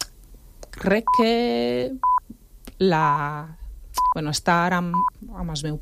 Crec que la... Bueno, estar amb, amb els meus